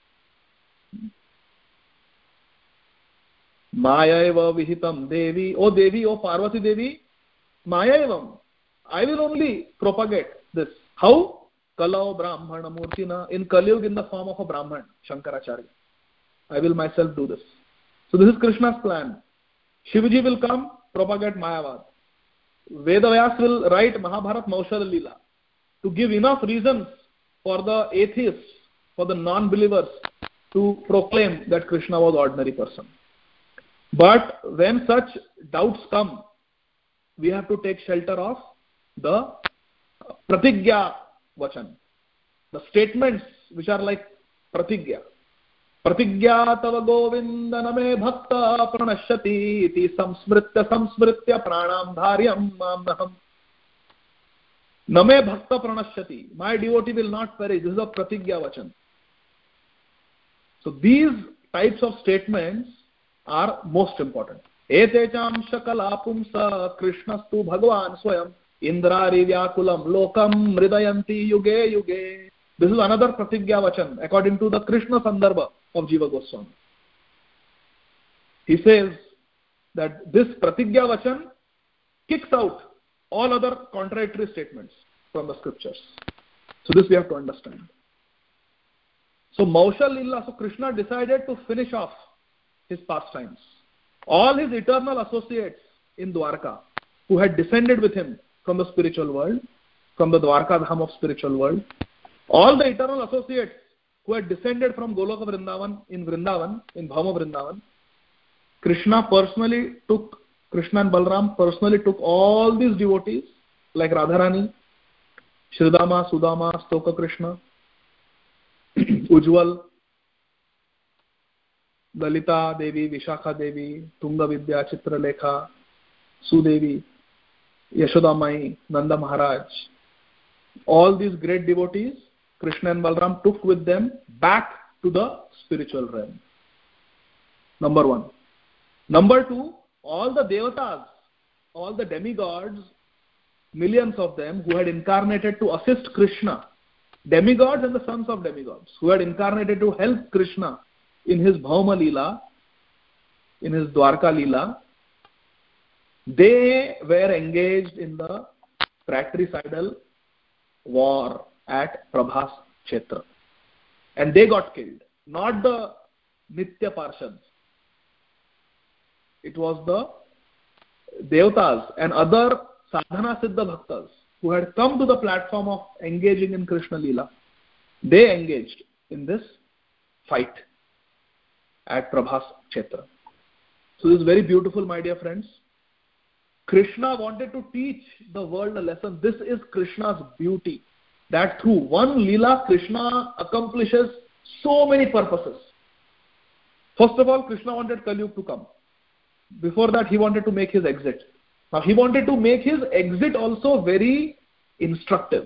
Speaker 2: Mayaiva vihitam Devi. O Devi, O Parvati Devi, Mayaivam. I will only propagate this. How? Kalau Brahmana Murtina. In Kaliyug, in the form of a Brahman, Shankaracharya. I will myself do this. So this is Krishna's plan. Shivaji will come, propagate Mayavad. Vedavyas will write Mahabharat Maushad Leela to give enough reasons for the atheists, for the non-believers to proclaim that Krishna was ordinary person. But when such doubts come, we have to take shelter of the pratigya vachan, the statements which are like pratigya. Pratigya tava govinda name bhakta pranashyati iti samsmritya pranam dharyam mamnaham. Name bhakta pranashyati. My devotee will not perish. This is a pratigya vachan. So these types of statements are most important. Etecham shakala pumsa krishnastu bhagavan swayam indrari vyakulam lokam mridayanti yuge yuge. This is another pratigya vachan according to the Krishna Sandarbha of Jiva Goswami. He says that this pratigya vachan kicks out all other contradictory statements from the scriptures. So this we have to understand. So Maushal Lila, so Krishna decided to finish off his pastimes. All his eternal associates in Dwarka, who had descended with him from the spiritual world, from the Dwarka Dham of spiritual world, all the eternal associates who had descended from Goloka Vrindavan, in Bhama Vrindavan, Krishna and Balram personally took all these devotees, like Radharani, Shridama, Sudama, Stoka Krishna, Ujjwal, Lalita Devi, Vishakha Devi, Tunga Vidya, Chitralekha, Sudevi, Yashoda Mai, Nanda Maharaj. All these great devotees, Krishna and Balram took with them back to the spiritual realm. Number one. Number two, all the devatas, all the demigods, millions of them who had incarnated to assist Krishna, demigods and the sons of demigods, who had incarnated to help Krishna in his Bhauma Leela, in his Dwarka Leela, they were engaged in the fratricidal war at Prabhas Kshetra. And they got killed. Not the Nitya Parshads. It was the Devatas and other Sadhana Siddha Bhaktas who had come to the platform of engaging in Krishna Leela. They engaged in this fight at Prabhas Kshetra. So this is very beautiful, my dear friends. Krishna wanted to teach the world a lesson. This is Krishna's beauty. That through one Leela, Krishna accomplishes so many purposes. First of all, Krishna wanted Kaliyug to come. Before that, he wanted to make his exit. Now, he wanted to make his exit also very instructive.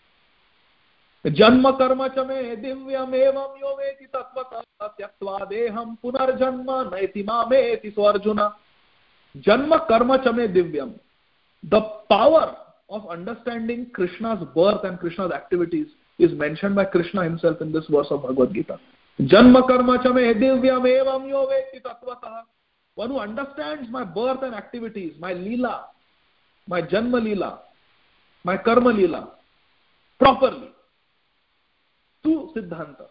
Speaker 2: Janma karma chame divyam evam yoveti tatvata tyaktva deham punarjanma naiti mameti. So Arjuna, Janma karma chame divyam. The power of understanding Krishna's birth and Krishna's activities is mentioned by Krishna himself in this verse of Bhagavad Gita. Janma karma chame divyam evam yoveti tatvata. One who understands my birth and activities, my Leela, my Janma Leela, my Karma Leela, properly. Tu Siddhanta.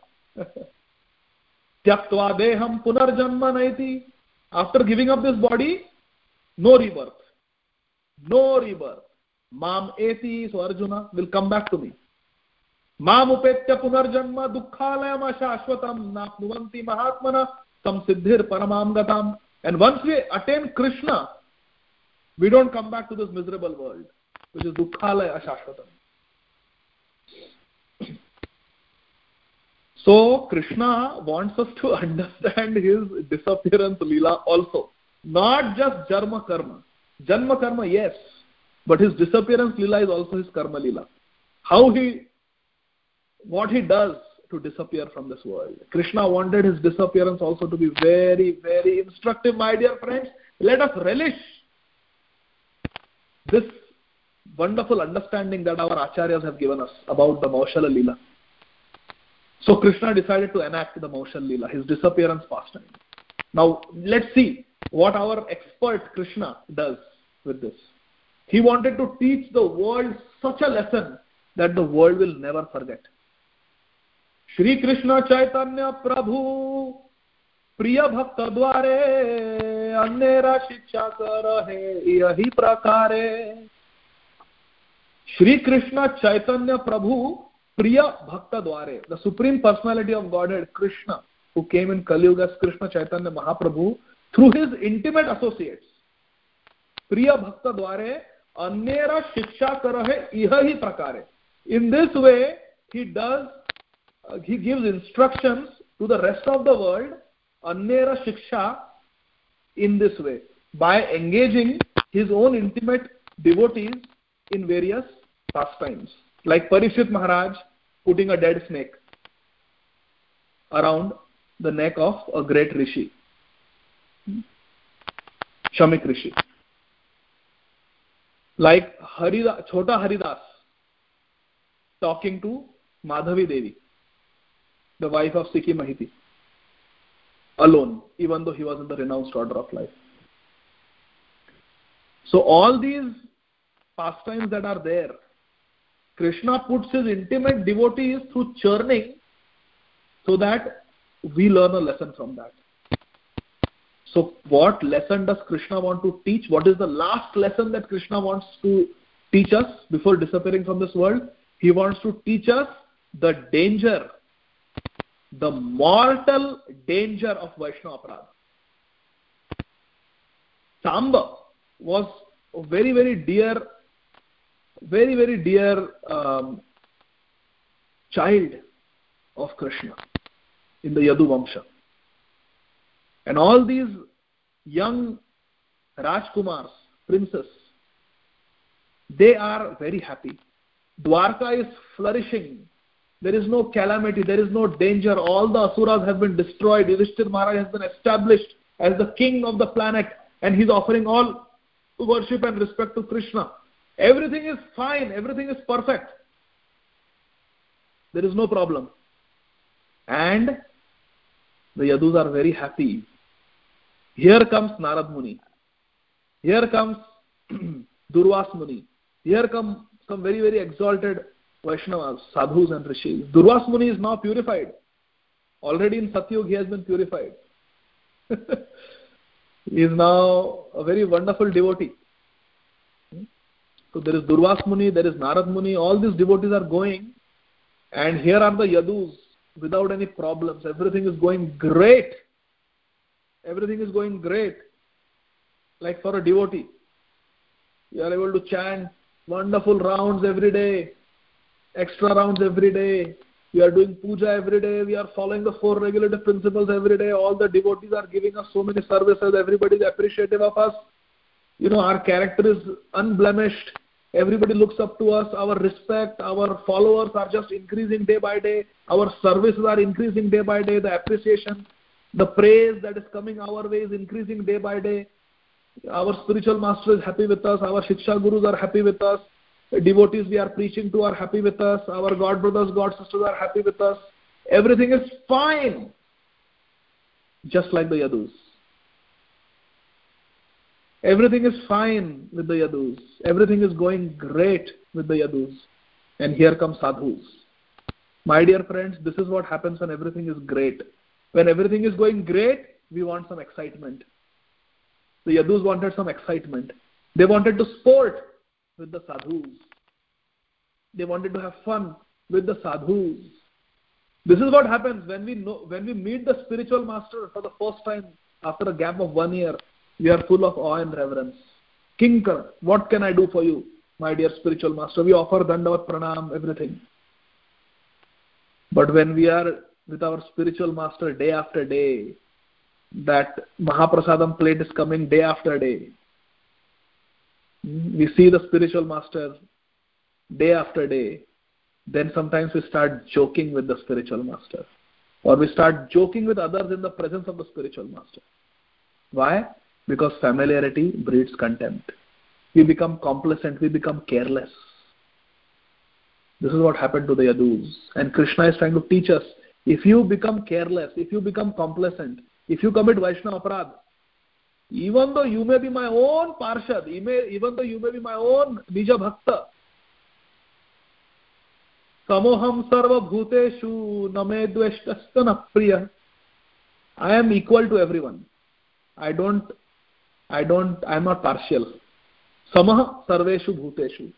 Speaker 2: Tyaktva deham punarjanma naiti. After giving up this body, no rebirth. No rebirth. Mam eti, so Arjuna will come back to me. Mam upetya punarjanma dukkhalayam ashashvatam napnuvanti mahatmana tam siddhir paramam gatam. And once we attain Krishna, we don't come back to this miserable world, which is dukkhalaya ashashvatam. So Krishna wants us to understand his disappearance Leela also. Not just Janma Karma. Janma Karma, yes. But his disappearance Leela is also his Karma Leela. What he does to disappear from this world. Krishna wanted his disappearance also to be very, very instructive, my dear friends. Let us relish this wonderful understanding that our acharyas have given us about the Maushala Leela. So Krishna decided to enact the Maushala Leela, his disappearance pastime. Now let's see what our expert Krishna does with this. He wanted to teach the world such a lesson that the world will never forget. Shri Krishna Chaitanya Prabhu Priya Bhakta Dware Annera Shiksha Karahe Yahi Prakare. Shri Krishna Chaitanya Prabhu Priya Bhakta Dware, the Supreme Personality of Godhead, Krishna, who came in Kali Yuga as Krishna Chaitanya Mahaprabhu, through his intimate associates. Priya Bhakta Dware Annera Shiksha Karahe Ihahi Prakare. In this way, he gives instructions to the rest of the world, Annera Shiksha, in this way, by engaging his own intimate devotees in various pastimes. Like Parikshit Maharaj putting a dead snake around the neck of a great rishi, Shamik Rishi. Like Chota Haridas talking to Madhavi Devi, the wife of Sikhi Mahiti, alone, even though he was in the renounced order of life. So all these pastimes that are there, Krishna puts his intimate devotees through churning so that we learn a lesson from that. So what lesson does Krishna want to teach? What is the last lesson that Krishna wants to teach us before disappearing from this world? He wants to teach us the danger, the mortal danger of Vaishnava Aparadha. Samba was a very, very dear child of Krishna in the Yadu Vamsha. And all these young Rajkumars, princes, they are very happy. Dwarka is flourishing. There is no calamity, there is no danger. All the asuras have been destroyed. Yudhishthira Maharaj has been established as the king of the planet, and he is offering all worship and respect to Krishna. Everything is fine, everything is perfect. There is no problem. And the Yadus are very happy. Here comes Narad Muni. Here comes Durvas Muni. Here come some very, very exalted Vaishnavas, sadhus and rishis. Durvas Muni is now purified. Already in Satyug he has been purified. He is now a very wonderful devotee. So there is Durvas Muni, there is Narad Muni, all these devotees are going, and here are the Yadus without any problems. Everything is going great. Everything is going great. Like for a devotee, you are able to chant wonderful rounds every day, extra rounds every day. We are doing puja every day. We are following the 4 regulative principles every day. All the devotees are giving us so many services. Everybody is appreciative of us. You know, our character is unblemished. Everybody looks up to us. Our respect, our followers are just increasing day by day. Our services are increasing day by day. The appreciation, the praise that is coming our way is increasing day by day. Our spiritual master is happy with us. Our Shiksha Gurus are happy with us. The devotees we are preaching to are happy with us. Our God brothers, God sisters are happy with us. Everything is fine. Just like the Yadus. Everything is fine with the Yadus. Everything is going great with the Yadus. And here come sadhus. My dear friends, this is what happens when everything is great. When everything is going great, we want some excitement. The Yadus wanted some excitement. They wanted to sport with the sadhus. They wanted to have fun with the sadhus. This is what happens when we meet the spiritual master for the first time after a gap of 1 year. We are full of awe and reverence. Kinkar, what can I do for you, my dear spiritual master? We offer Dandavat Pranam, everything. But when we are with our spiritual master day after day, that Mahaprasadam plate is coming day after day. We see the spiritual master day after day. then sometimes we start joking with the spiritual master, or we start joking with others in the presence of the spiritual master. Why? Because familiarity breeds contempt. We become complacent, we become careless. This is what happened to the Yadus. And Krishna is trying to teach us, if you become careless, if you become complacent, if you commit Vaishnava Aparadh, even though you may be my own Parshad, even though you may be my own Nija Bhakta, Samoham Sarva Bhuteshu Name Dveshtasthana Priya, I am equal to everyone. I am not partial. Samah Sarveshu Bhuteshu.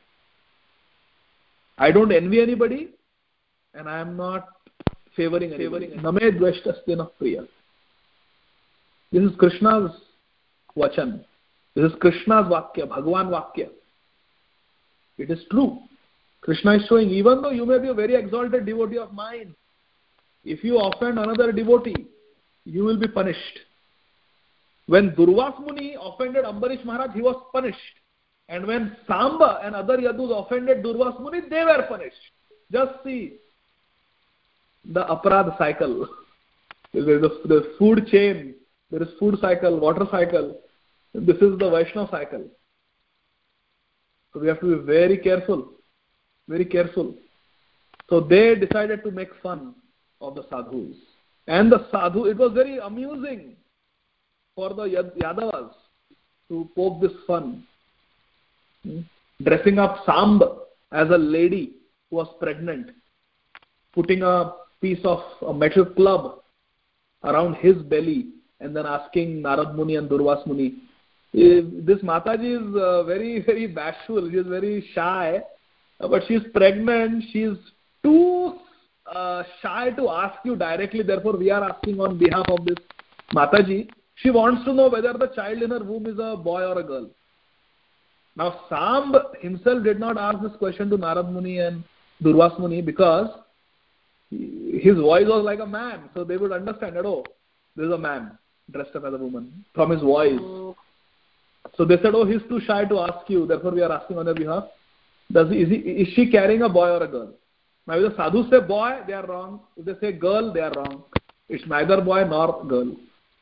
Speaker 2: I don't envy anybody, and I am not favoring anybody. Name Dveshtasthana Priya. This is Krishna's Vachan. This is Krishna's Vakya, Bhagwan Vakya. It is true. Krishna is showing, even though you may be a very exalted devotee of mine, if you offend another devotee, you will be punished. When Durvas Muni offended Ambarish Maharaj, he was punished. And when Samba and other Yadus offended Durvas Muni, they were punished. Just see the Aparadh cycle. There is the food chain, there is food cycle, water cycle. This is the Vaishnava cycle. So we have to be very careful. Very careful. So they decided to make fun of the sadhus. And the sadhu, it was very amusing for the Yadavas to poke this fun. Dressing up Samb as a lady who was pregnant, putting a piece of a metal club around his belly, and then asking Narad Muni and Durvas Muni. This Mataji is very, very bashful. She is very shy. But she is pregnant. She is too shy to ask you directly. Therefore, we are asking on behalf of this Mataji. She wants to know whether the child in her womb is a boy or a girl. Now, Samb himself did not ask this question to Narad Muni and Durvas Muni because his voice was like a man. So they would understand that, oh, this is a man dressed up as a woman from his voice. So they said, oh, he's too shy to ask you. Therefore, we are asking on your behalf. Is she carrying a boy or a girl? Now, if the sadhus say boy, they are wrong. If they say girl, they are wrong. It's neither boy nor girl.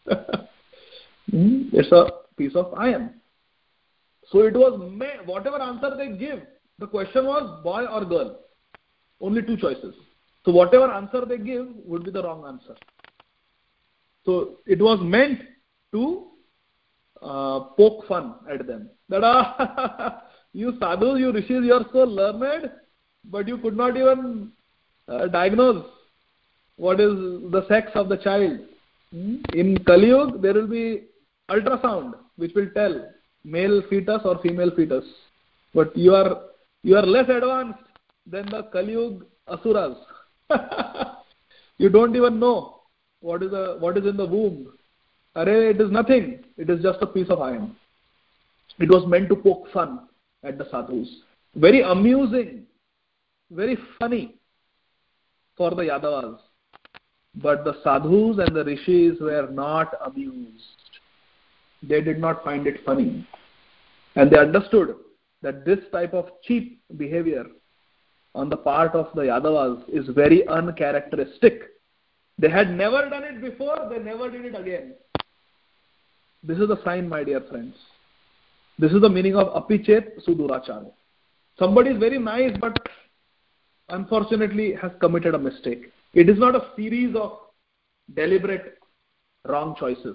Speaker 2: It's a piece of iron. So it was whatever answer they give, the question was boy or girl. Only two choices. So whatever answer they give would be the wrong answer. So it was meant to poke fun at them. That you sadhus, you rishis, you are so learned, but you could not even diagnose what is the sex of the child. In Kali Yuga, there will be ultrasound which will tell male fetus or female fetus. But you are less advanced than the Kali Yuga asuras. You don't even know what is in the womb. Array, it is nothing. It is just a piece of iron. It was meant to poke fun at the sadhus. Very amusing, very funny for the Yadavas. But the sadhus and the rishis were not amused. They did not find it funny. And they understood that this type of cheap behavior on the part of the Yadavas is very uncharacteristic. They had never done it before, they never did it again. This is the sign, my dear friends. This is the meaning of apichet sudurachara. Somebody is very nice but unfortunately has committed a mistake. It is not a series of deliberate wrong choices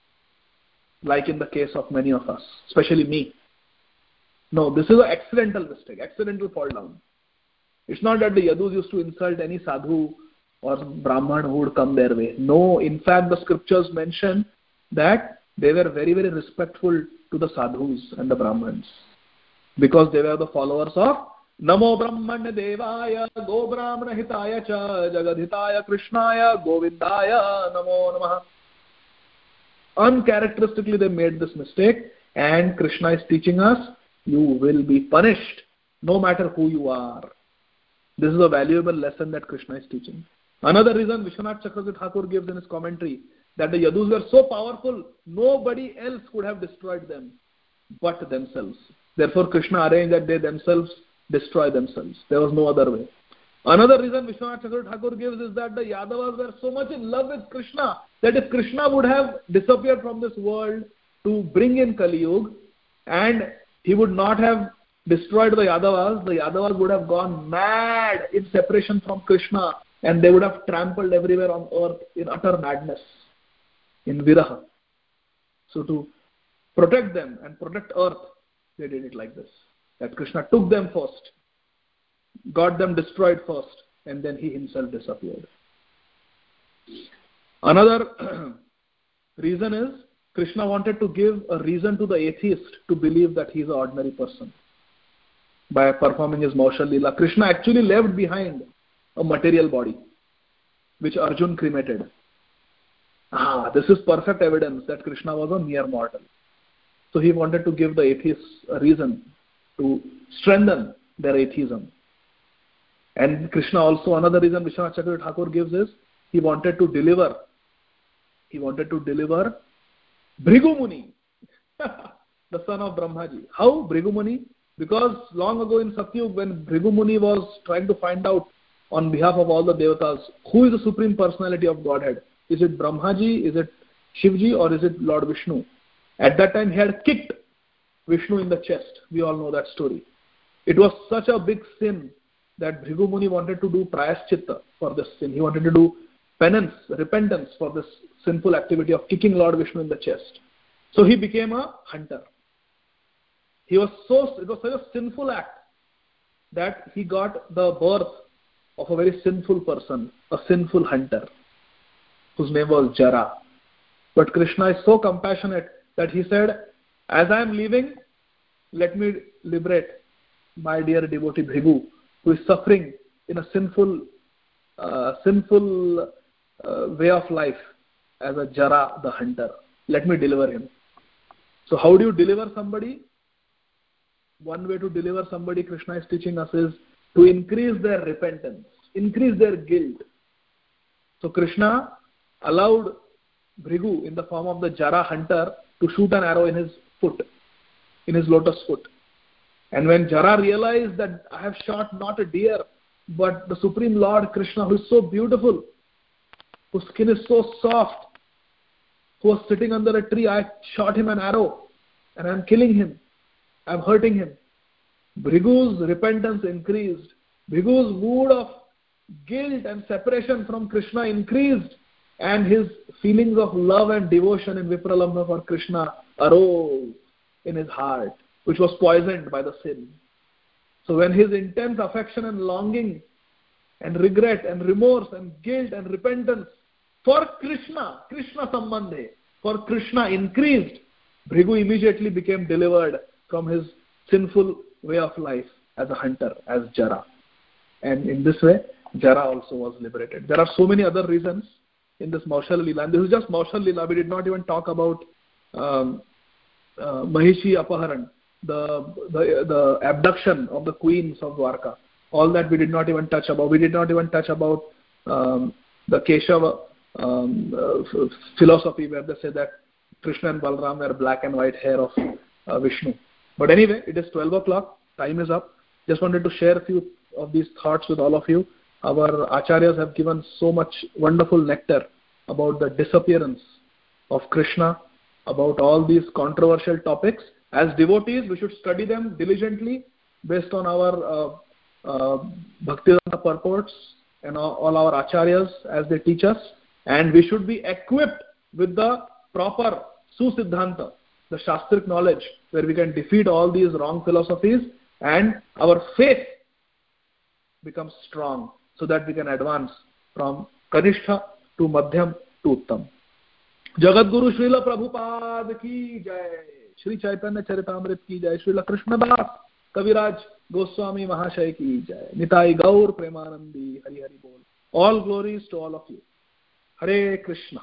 Speaker 2: like in the case of many of us, especially me. No, this is an accidental mistake, accidental fall down. It's not that the Yadus used to insult any sadhu or Brahman who would come their way. No, in fact the scriptures mention that they were very, very respectful to the sadhus and the Brahmans because they were the followers of Namo Brahmanya Devaya Go Brahmana Hitaya Cha Jagadhitaya Krishnaya Govindaya Namo Namaha. Uncharacteristically they made this mistake, and Krishna is teaching us, you will be punished no matter who you are. This is a valuable lesson that Krishna is teaching. Another reason Vishwanath Chakravarti Thakur gives in his commentary, that the Yadus were so powerful, nobody else could have destroyed them but themselves. Therefore Krishna arranged that they themselves destroy themselves. There was no other way. Another reason Vishwanath Chakravarti Thakur gives is that the Yadavas were so much in love with Krishna that if Krishna would have disappeared from this world to bring in Kali Yuga, and he would not have destroyed the Yadavas would have gone mad in separation from Krishna, and they would have trampled everywhere on earth in utter madness, in viraha. So to protect them and protect earth, they did it like this. That Krishna took them first, got them destroyed first, and then he himself disappeared. Another reason is Krishna wanted to give a reason to the atheist to believe that he is an ordinary person. By performing his Maushal Leela, Krishna actually left behind a material body, which Arjun cremated. This is perfect evidence that Krishna was a mere mortal. So he wanted to give the atheists a reason to strengthen their atheism. And Krishna also, another reason Vishwanath Chakravarti Thakur gives is he wanted to deliver Bhrigu Muni, the son of Brahmaji. How Bhrigu Muni? Because long ago in Satyug, when Bhrigu Muni was trying to find out on behalf of all the devatas, who is the supreme personality of Godhead? Is it Brahmaji, is it Shivji, or is it Lord Vishnu? At that time he had kicked Vishnu in the chest. We all know that story. It was such a big sin that Bhrigu Muni wanted to do prayaschitta for this sin. He wanted to do penance, repentance for this sinful activity of kicking Lord Vishnu in the chest. So he became a hunter. It was such a sinful act that he got the birth of a very sinful person, a sinful hunter, whose name was Jara. But Krishna is so compassionate that he said, as I am leaving, let me liberate my dear devotee Bhrigu, who is suffering in a sinful way of life as a Jara, the hunter. Let me deliver him. So how do you deliver somebody? One way to deliver somebody, Krishna is teaching us, is to increase their repentance, increase their guilt. So Krishna allowed Bhrigu in the form of the Jara hunter to shoot an arrow in his foot, in his lotus foot. And when Jara realized that I have shot not a deer, but the Supreme Lord Krishna, who is so beautiful, whose skin is so soft, who was sitting under a tree, I shot him an arrow and I am killing him. I am hurting him. Bhrigu's repentance increased. Bhrigu's mood of guilt and separation from Krishna increased, and his feelings of love and devotion in Vipralambha for Krishna arose in his heart, which was poisoned by the sin. So when his intense affection and longing and regret and remorse and guilt and repentance for Krishna Sambandhe, for Krishna increased, Bhrigu immediately became delivered from his sinful way of life as a hunter, as Jara. And in this way, Jara also was liberated. There are so many other reasons in this Maushal Leela. And this is just Maushal Leela. We did not even talk about Mahishi Apaharan, the abduction of the queens of Dwarka. All that we did not even touch about. We did not even touch about the Keshava philosophy, where they say that Krishna and Balram were black and white hair of Vishnu. But anyway, it is 12 o'clock. Time is up. Just wanted to share a few of these thoughts with all of you. Our acharyas have given so much wonderful nectar about the disappearance of Krishna, about all these controversial topics. As devotees, we should study them diligently based on our Bhaktivedanta purports and all our acharyas as they teach us. And we should be equipped with the proper Susiddhanta, the Shastric knowledge, where we can defeat all these wrong philosophies and our faith becomes strong, so that we can advance from Kanishta to Madhyam to Uttam. Jagat Guru Srila Prabhupada ki jai, Shri Chaitanya Charitamrit ki jai, Srila Krishnadas Kaviraj Goswami Mahashay ki jai, Nitai Gaur Premanandi, Hari Hari Bol. All glories to all of you. Hare Krishna.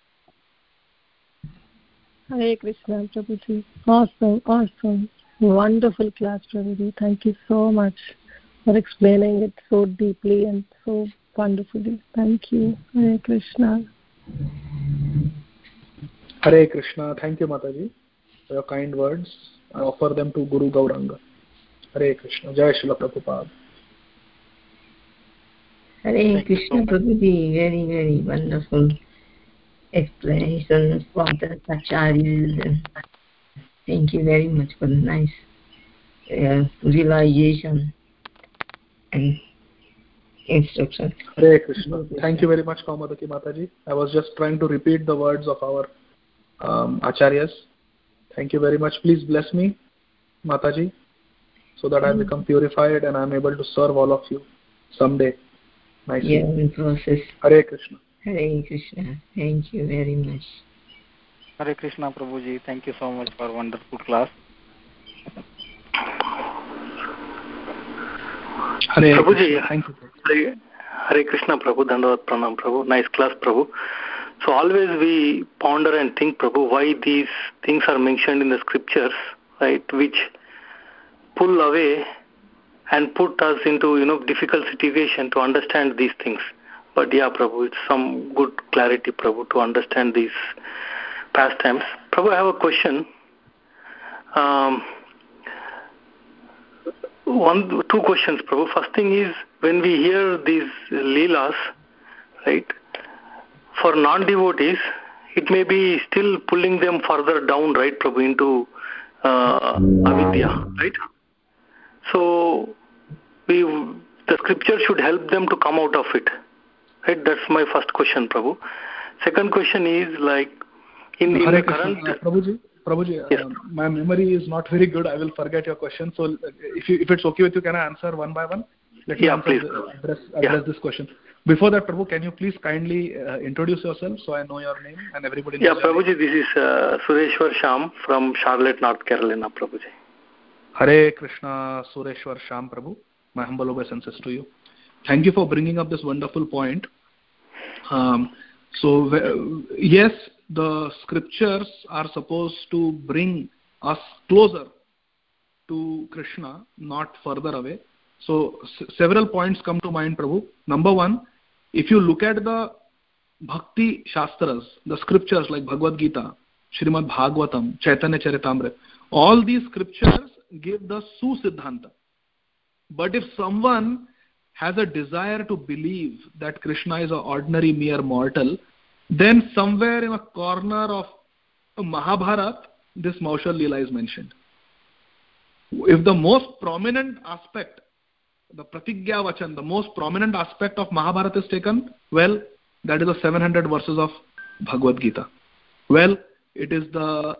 Speaker 1: Hare Krishna, Prabhuji. Awesome. Wonderful class, Prabhuji. Thank you so much for explaining it so deeply and so wonderfully. Thank you. Hare Krishna.
Speaker 2: Hare Krishna. Thank you, Mataji, for your kind words. I offer them to Guru Gauranga. Hare Krishna. Jai Srila Prabhupada.
Speaker 5: Hare Krishna Prabhuji, very, very wonderful explanation from the Acharyas. Thank you very much for the nice realization and instruction.
Speaker 2: Hare Krishna. Thank you very much, Kaumadaki Mataji. I was just trying to repeat the words of our Acharyas. Thank you very much. Please bless me, Mataji, so that I become purified and I am able to serve all of you someday. Nicely.
Speaker 5: Yeah, in process.
Speaker 2: Hare Krishna.
Speaker 5: Hare Krishna. Thank you very much.
Speaker 6: Hare Krishna Prabhuji. Thank you so much for wonderful class.
Speaker 2: Hare
Speaker 7: Prabhuji,
Speaker 2: Krishna. Thank you.
Speaker 7: Hare Krishna Prabhu, Dandavat Pranam Prabhu. Nice class Prabhu. So always we ponder and think, Prabhu, why these things are mentioned in the scriptures, right, which pull away and put us into, difficult situation to understand these things. But yeah, Prabhu, it's some good clarity, Prabhu, to understand these pastimes. Prabhu, I have a question. Two questions, Prabhu. First thing is, when we hear these leelas, right, for non-devotees, it may be still pulling them further down, right, Prabhu, into avidya, right? So the scripture should help them to come out of it, right? That's my first question, Prabhu. Second question is, like, in the current...
Speaker 2: Prabhuji,
Speaker 7: yes.
Speaker 2: My memory is not very good. I will forget your question. So if it's okay with you, can I answer one by one? Let me
Speaker 7: please,
Speaker 2: address this question. Before that, Prabhu, can you please kindly introduce yourself so I know your name and everybody knows your
Speaker 7: Prabhuji, this is Sureshwar Sham from Charlotte, North Carolina, Prabhuji.
Speaker 2: Hare Krishna, Sureshwar Sham Prabhu. My humble obeisances to you. Thank you for bringing up this wonderful point. Yes, the scriptures are supposed to bring us closer to Krishna, not further away. So several points come to mind, Prabhu. Number one, if you look at the Bhakti Shastras, the scriptures like Bhagavad Gita, Srimad Bhagavatam, Chaitanya Charitamrita, all these scriptures give the Susiddhanta. But if someone has a desire to believe that Krishna is an ordinary mere mortal, then somewhere in a corner of Mahabharata, this Maushal Leela is mentioned. If the most prominent aspect, the Pratigya Vachan, the most prominent aspect of Mahabharata is taken, well, that is the 700 verses of Bhagavad Gita. Well, it is the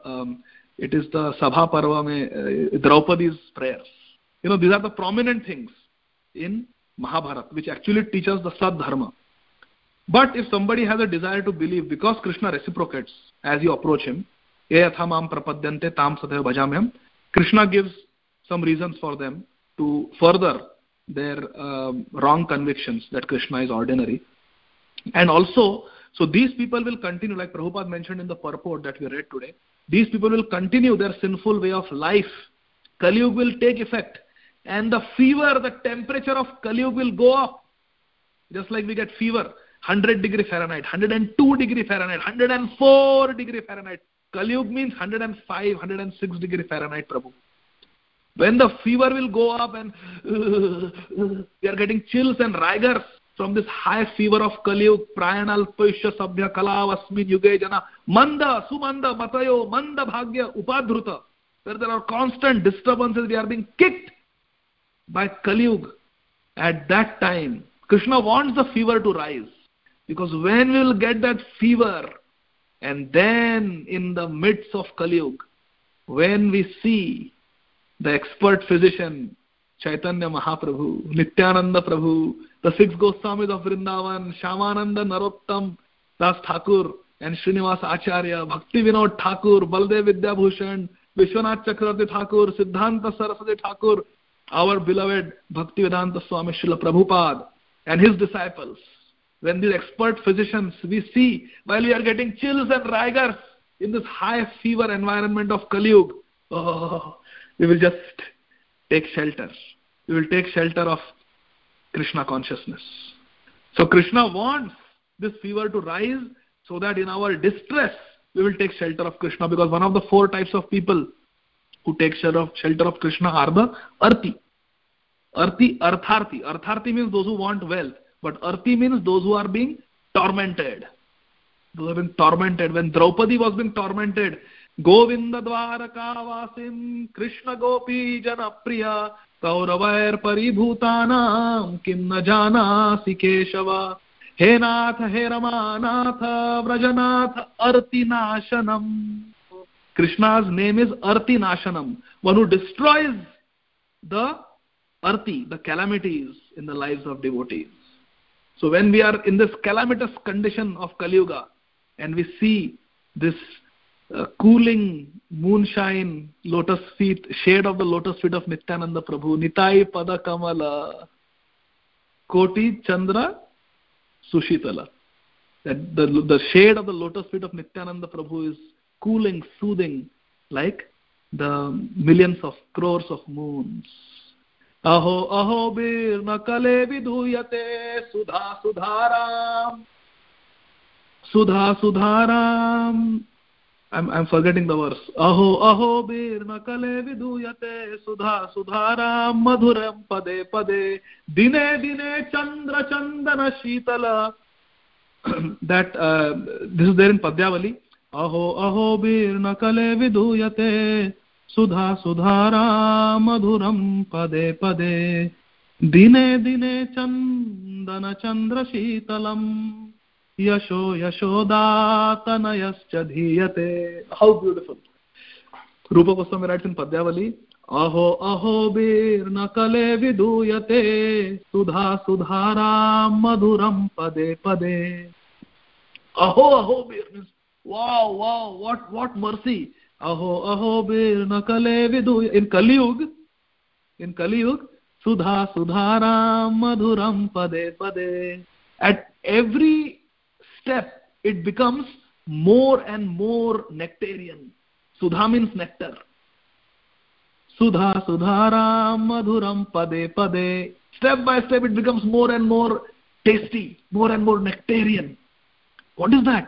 Speaker 2: Sabha Parva mein Draupadi's prayers. These are the prominent things in Mahabharata, which actually teaches the Sadharma. But if somebody has a desire to believe, because Krishna reciprocates as you approach him, Yathamam prapadyante tam sadhaiva bhajamyam, Krishna gives some reasons for them to further their wrong convictions that Krishna is ordinary. And also, so these people will continue, like Prabhupada mentioned in the purport that we read today, these people will continue their sinful way of life. Kali Yuga will take effect. And the fever, the temperature of Kali Yuga will go up. Just like we get fever. 100 degree Fahrenheit, 102 degree Fahrenheit, 104 degree Fahrenheit. Kali Yuga means 105, 106 degree Fahrenheit, Prabhu. When the fever will go up and we are getting chills and rigors from this high fever of Kali Yuga, Prayanal Paishya Sabhya Kalavasmin Yuge Jana, Manda, Sumanda, Matayo, Manda Bhagya, Upadhruta, where there are constant disturbances, we are being kicked by Kali Yuga. At that time, Krishna wants the fever to rise. Because when we will get that fever, and then in the midst of Kali Yuga, when we see the expert physician, Chaitanya Mahaprabhu, Nityananda Prabhu, the six Goswamis of Vrindavan, Shyamananda Narottam Das Thakur, and Srinivas Acharya, Bhakti Vinod Thakur, Baldev Vidyabhushan, Vishwanath Chakravarti Thakur, Siddhanta Saraswati Thakur, our beloved Bhaktivedanta Swami Srila Prabhupada, and his disciples. When these expert physicians we see, while we are getting chills and rigors in this high fever environment of Kali Yuga, we will just take shelter. We will take shelter of Krishna consciousness. So Krishna wants this fever to rise so that in our distress, we will take shelter of Krishna, because one of the four types of people who take shelter of Krishna are the Arthi. Artharthi. Artharthi means those who want wealth. But arti means those who are being tormented. Those who are being tormented. When Draupadi was being tormented, Govinda Dwaraka Krishna Gopi Janapriya Kauravair Paribhutanam Kim na janasi Keshava He Nath He Ramanath Vrajanath Artinashanam. Krishna's name is Artinashanam, one who destroys the arti, the calamities in the lives of devotees. So when we are in this calamitous condition of Kali Yuga and we see this cooling moonshine lotus feet, shade of the lotus feet of Nityananda Prabhu, Nitai Pada Kamala Koti Chandra Sushitala, that the shade of the lotus feet of Nityananda Prabhu is cooling, soothing, like the millions of crores of moons. Aho aho bir nakale viduyate sudha sudharam. Sudha sudharam. I'm forgetting the verse. Aho aho bir nakale viduyate sudha sudharam madhuram pade pade dine dine chandra chandana shitala. That this is there in Padyavali. Aho aho bir nakale viduyate sudha sudhara madhuram pade pade dine dine chandana chandra shitalam yasho yashodatanayascha dhiyate. How beautiful. Rupa Goswami writes in Padyavali, aho aho bir nakale viduyate sudha sudhara madhuram pade pade. Aho aho bir means wow, wow, what mercy. Aho aho bir nakale vidu. In Kali Yuga, sudha sudhara madhuram pade pade. At every step it becomes more and more nectarian. Sudha means nectar. Sudha sudhara madhuram pade pade. Step by step it becomes more and more tasty, more and more nectarian. What is that?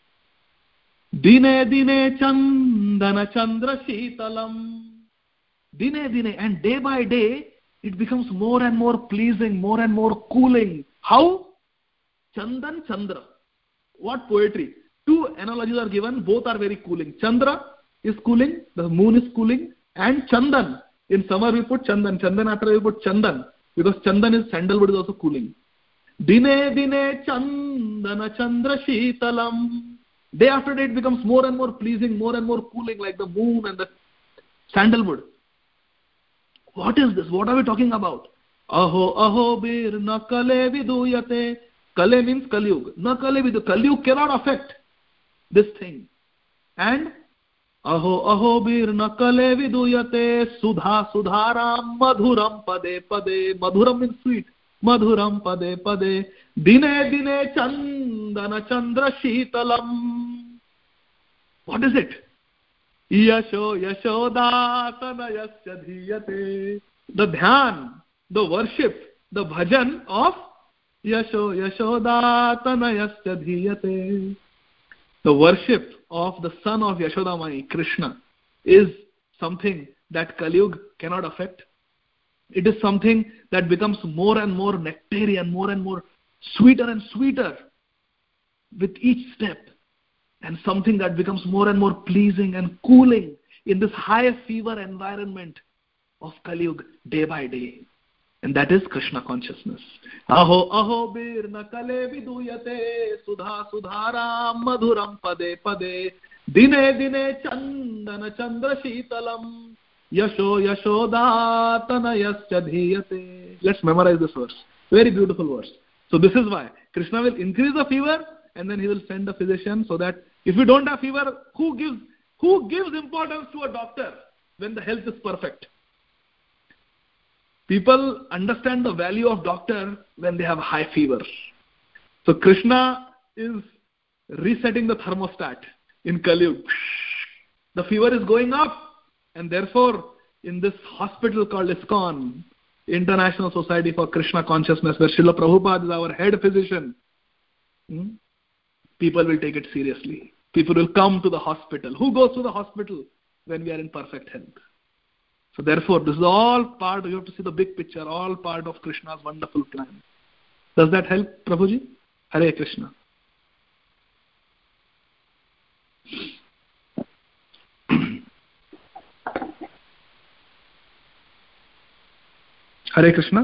Speaker 2: Dine dine chandana chandra shitalam. Dine dine, and day by day it becomes more and more pleasing, more and more cooling. How? Chandan Chandra. What poetry? Two analogies are given, both are very cooling. Chandra is cooling, the moon is cooling, and Chandan. In summer we put Chandan, Chandanatra we put Chandan, because Chandan is sandalwood, is also cooling. Dine dine chandana chandra shitalam. Day after day it becomes more and more pleasing, more and more cooling, like the moon and the sandalwood. What is this? What are we talking about? Aho aho bir nakale viduyate. Kale means Kali Yuga. Nakale vidu. Kali Yuga cannot affect this thing. And aho aho bir nakale viduyate sudha sudharam madhuram pade pade. Madhuram means sweet. Madhuram pade pade dine dine chandana chandra shitalam. What is it? Yasho yashodatanayascha dhiyate. The dhyan, the worship, the bhajan of Yasho yashodatanayascha dhiyate. The worship of the son of Yashodamai, Krishna, is something that Kali Yuga cannot affect. It is something that becomes more and more nectarian, more and more sweeter and sweeter with each step, and something that becomes more and more pleasing and cooling in this high fever environment of Kali Yuga day by day. And that is Krishna consciousness. Aho aho bir nakale viduyate sudha sudhara madhuram pade pade dine dine chandana chandra shitalam yasho yashodatanayascha dhiyate. Let's memorize this verse. Very beautiful verse. So this is why Krishna will increase the fever and then he will send a physician, so that if you don't have fever, who gives importance to a doctor when the health is perfect? People understand the value of doctor when they have high fever. So Krishna is resetting the thermostat in Kali Yuga. The fever is going up, and therefore in this hospital called ISKCON, International Society for Krishna Consciousness, where Srila Prabhupada is our head physician, people will take it seriously. People will come to the hospital. Who goes to the hospital when we are in perfect health? So therefore, this is all part, you have to see the big picture, all part of Krishna's wonderful plan. Does that help, Prabhuji? Hare Krishna. Hare Krishna.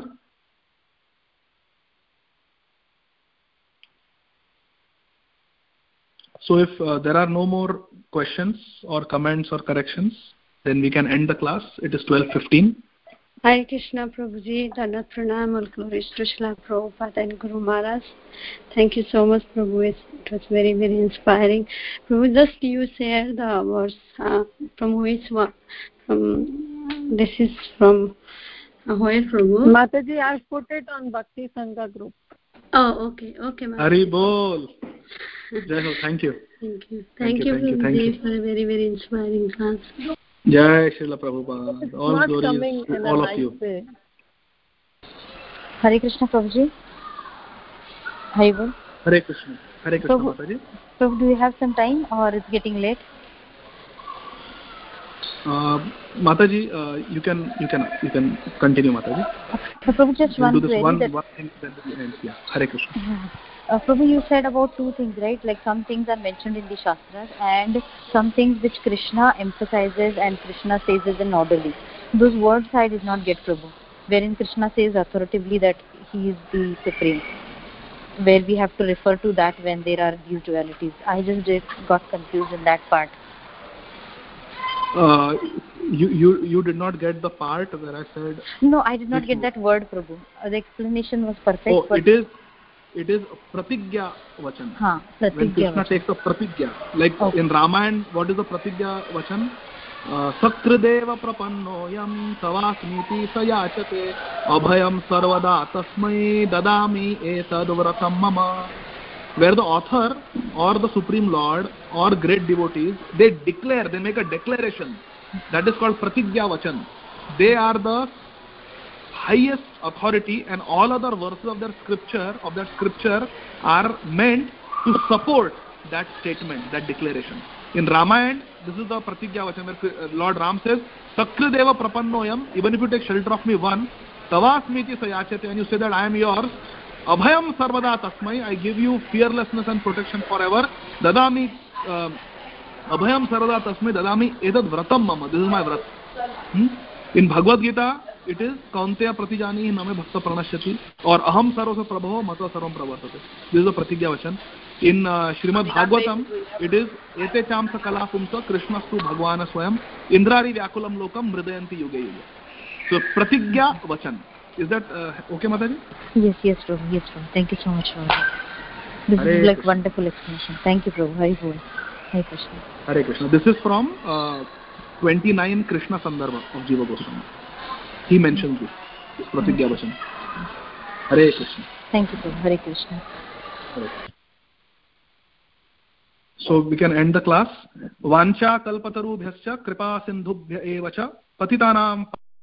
Speaker 2: So if there are no more questions or comments or corrections, then we can end the class. It is 12:15.
Speaker 8: Hare Krishna, Prabhuji. Dandavat Pranam, all glories to Srila Prabhupada and Guru Maharaj. Thank you so much, Prabhu. It was very, very inspiring. Prabhu, just you share the words from which one? This is from where, Prabhu?
Speaker 1: Mataji, I've put it on Bhakti Sangha group.
Speaker 8: Oh, okay, okay, Mataji.
Speaker 2: Hari Bol. Jai Ho. Thank you.
Speaker 8: Thank you, Prabhuji, for a very, very inspiring class.
Speaker 2: Jai Srila Prabhupada. All glories to all of you.
Speaker 1: Way.
Speaker 3: Hare Krishna, Prabhuji. Hari Bol.
Speaker 2: Hare Krishna. Hare Krishna, Mataji.
Speaker 3: Prabhu, do you have some time or it's getting late?
Speaker 2: Mataji, you can continue, Mataji.
Speaker 3: Prabhu, just one
Speaker 2: query. One thing, then we end. Yeah. Hare Krishna.
Speaker 3: Yeah. Prabhu, you said about two things, right? Like some things are mentioned in the Shastras and some things which Krishna emphasizes and Krishna says is in orderly. Those words I did not get, Prabhu. Wherein Krishna says authoritatively that he is the supreme. Where we have to refer to that when there are these dualities. I just got confused in that part.
Speaker 2: You did not get the part where I said.
Speaker 3: No, I did not get that word, Prabhu. The explanation was perfect.
Speaker 2: Oh, it is pratigya vachan. When Krishna takes a pratigya, like in Ramayana, what is the pratigya vachan? Sakrideva prapannoyam savasmiti sayachate abhayam sarvada tasmai dadami etad vratam mama. Where the author or the Supreme Lord or great devotees, they make a declaration. That is called pratigya vachan. They are the highest authority, and all other verses of that scripture are meant to support that statement, that declaration. In Ramayana, this is the pratigya vachan where Lord Ram says, Sakrideva prapannoyam, even if you take shelter of me one, tavasmiti sayachate, and you say that I am yours, abhayam sarvada tasmai, I give you fearlessness and protection forever, dadami, abhayam sarvada tasmai, dadami edad vratam mama, this is my vrat. In Bhagavad Gita, it is kaunteya pratijani name bhakta pranashyati or aham sarvasa prabho mata sarvam pravartate. This is the pratigya vachan. In Srimad Bhagavatam, it is ete cham sakala pumsa krishnastu bhagwana swayam indrari vyakulam lokam mridayanti yuge yuge. So pratigya vachan. Is that okay, Mataji?
Speaker 3: Yes, Prabhu. Yes, Prabhu. Thank you so much, Prabhu. This
Speaker 2: Hare
Speaker 3: is like
Speaker 2: Krishna.
Speaker 3: wonderful explanation. Thank you, Prabhu. Hare Bol. Hare Krishna.
Speaker 2: Hare Krishna. This is from 29 Krishna Sandarbha of Jiva Goswami. He mentions this pratigya vachan. Hare Krishna.
Speaker 3: Thank you, Prabhu. Hare Krishna.
Speaker 2: Hare Krishna. So we can end the class. Vancha kalpatarubhyascha kripa sindhubhya evacha patitanam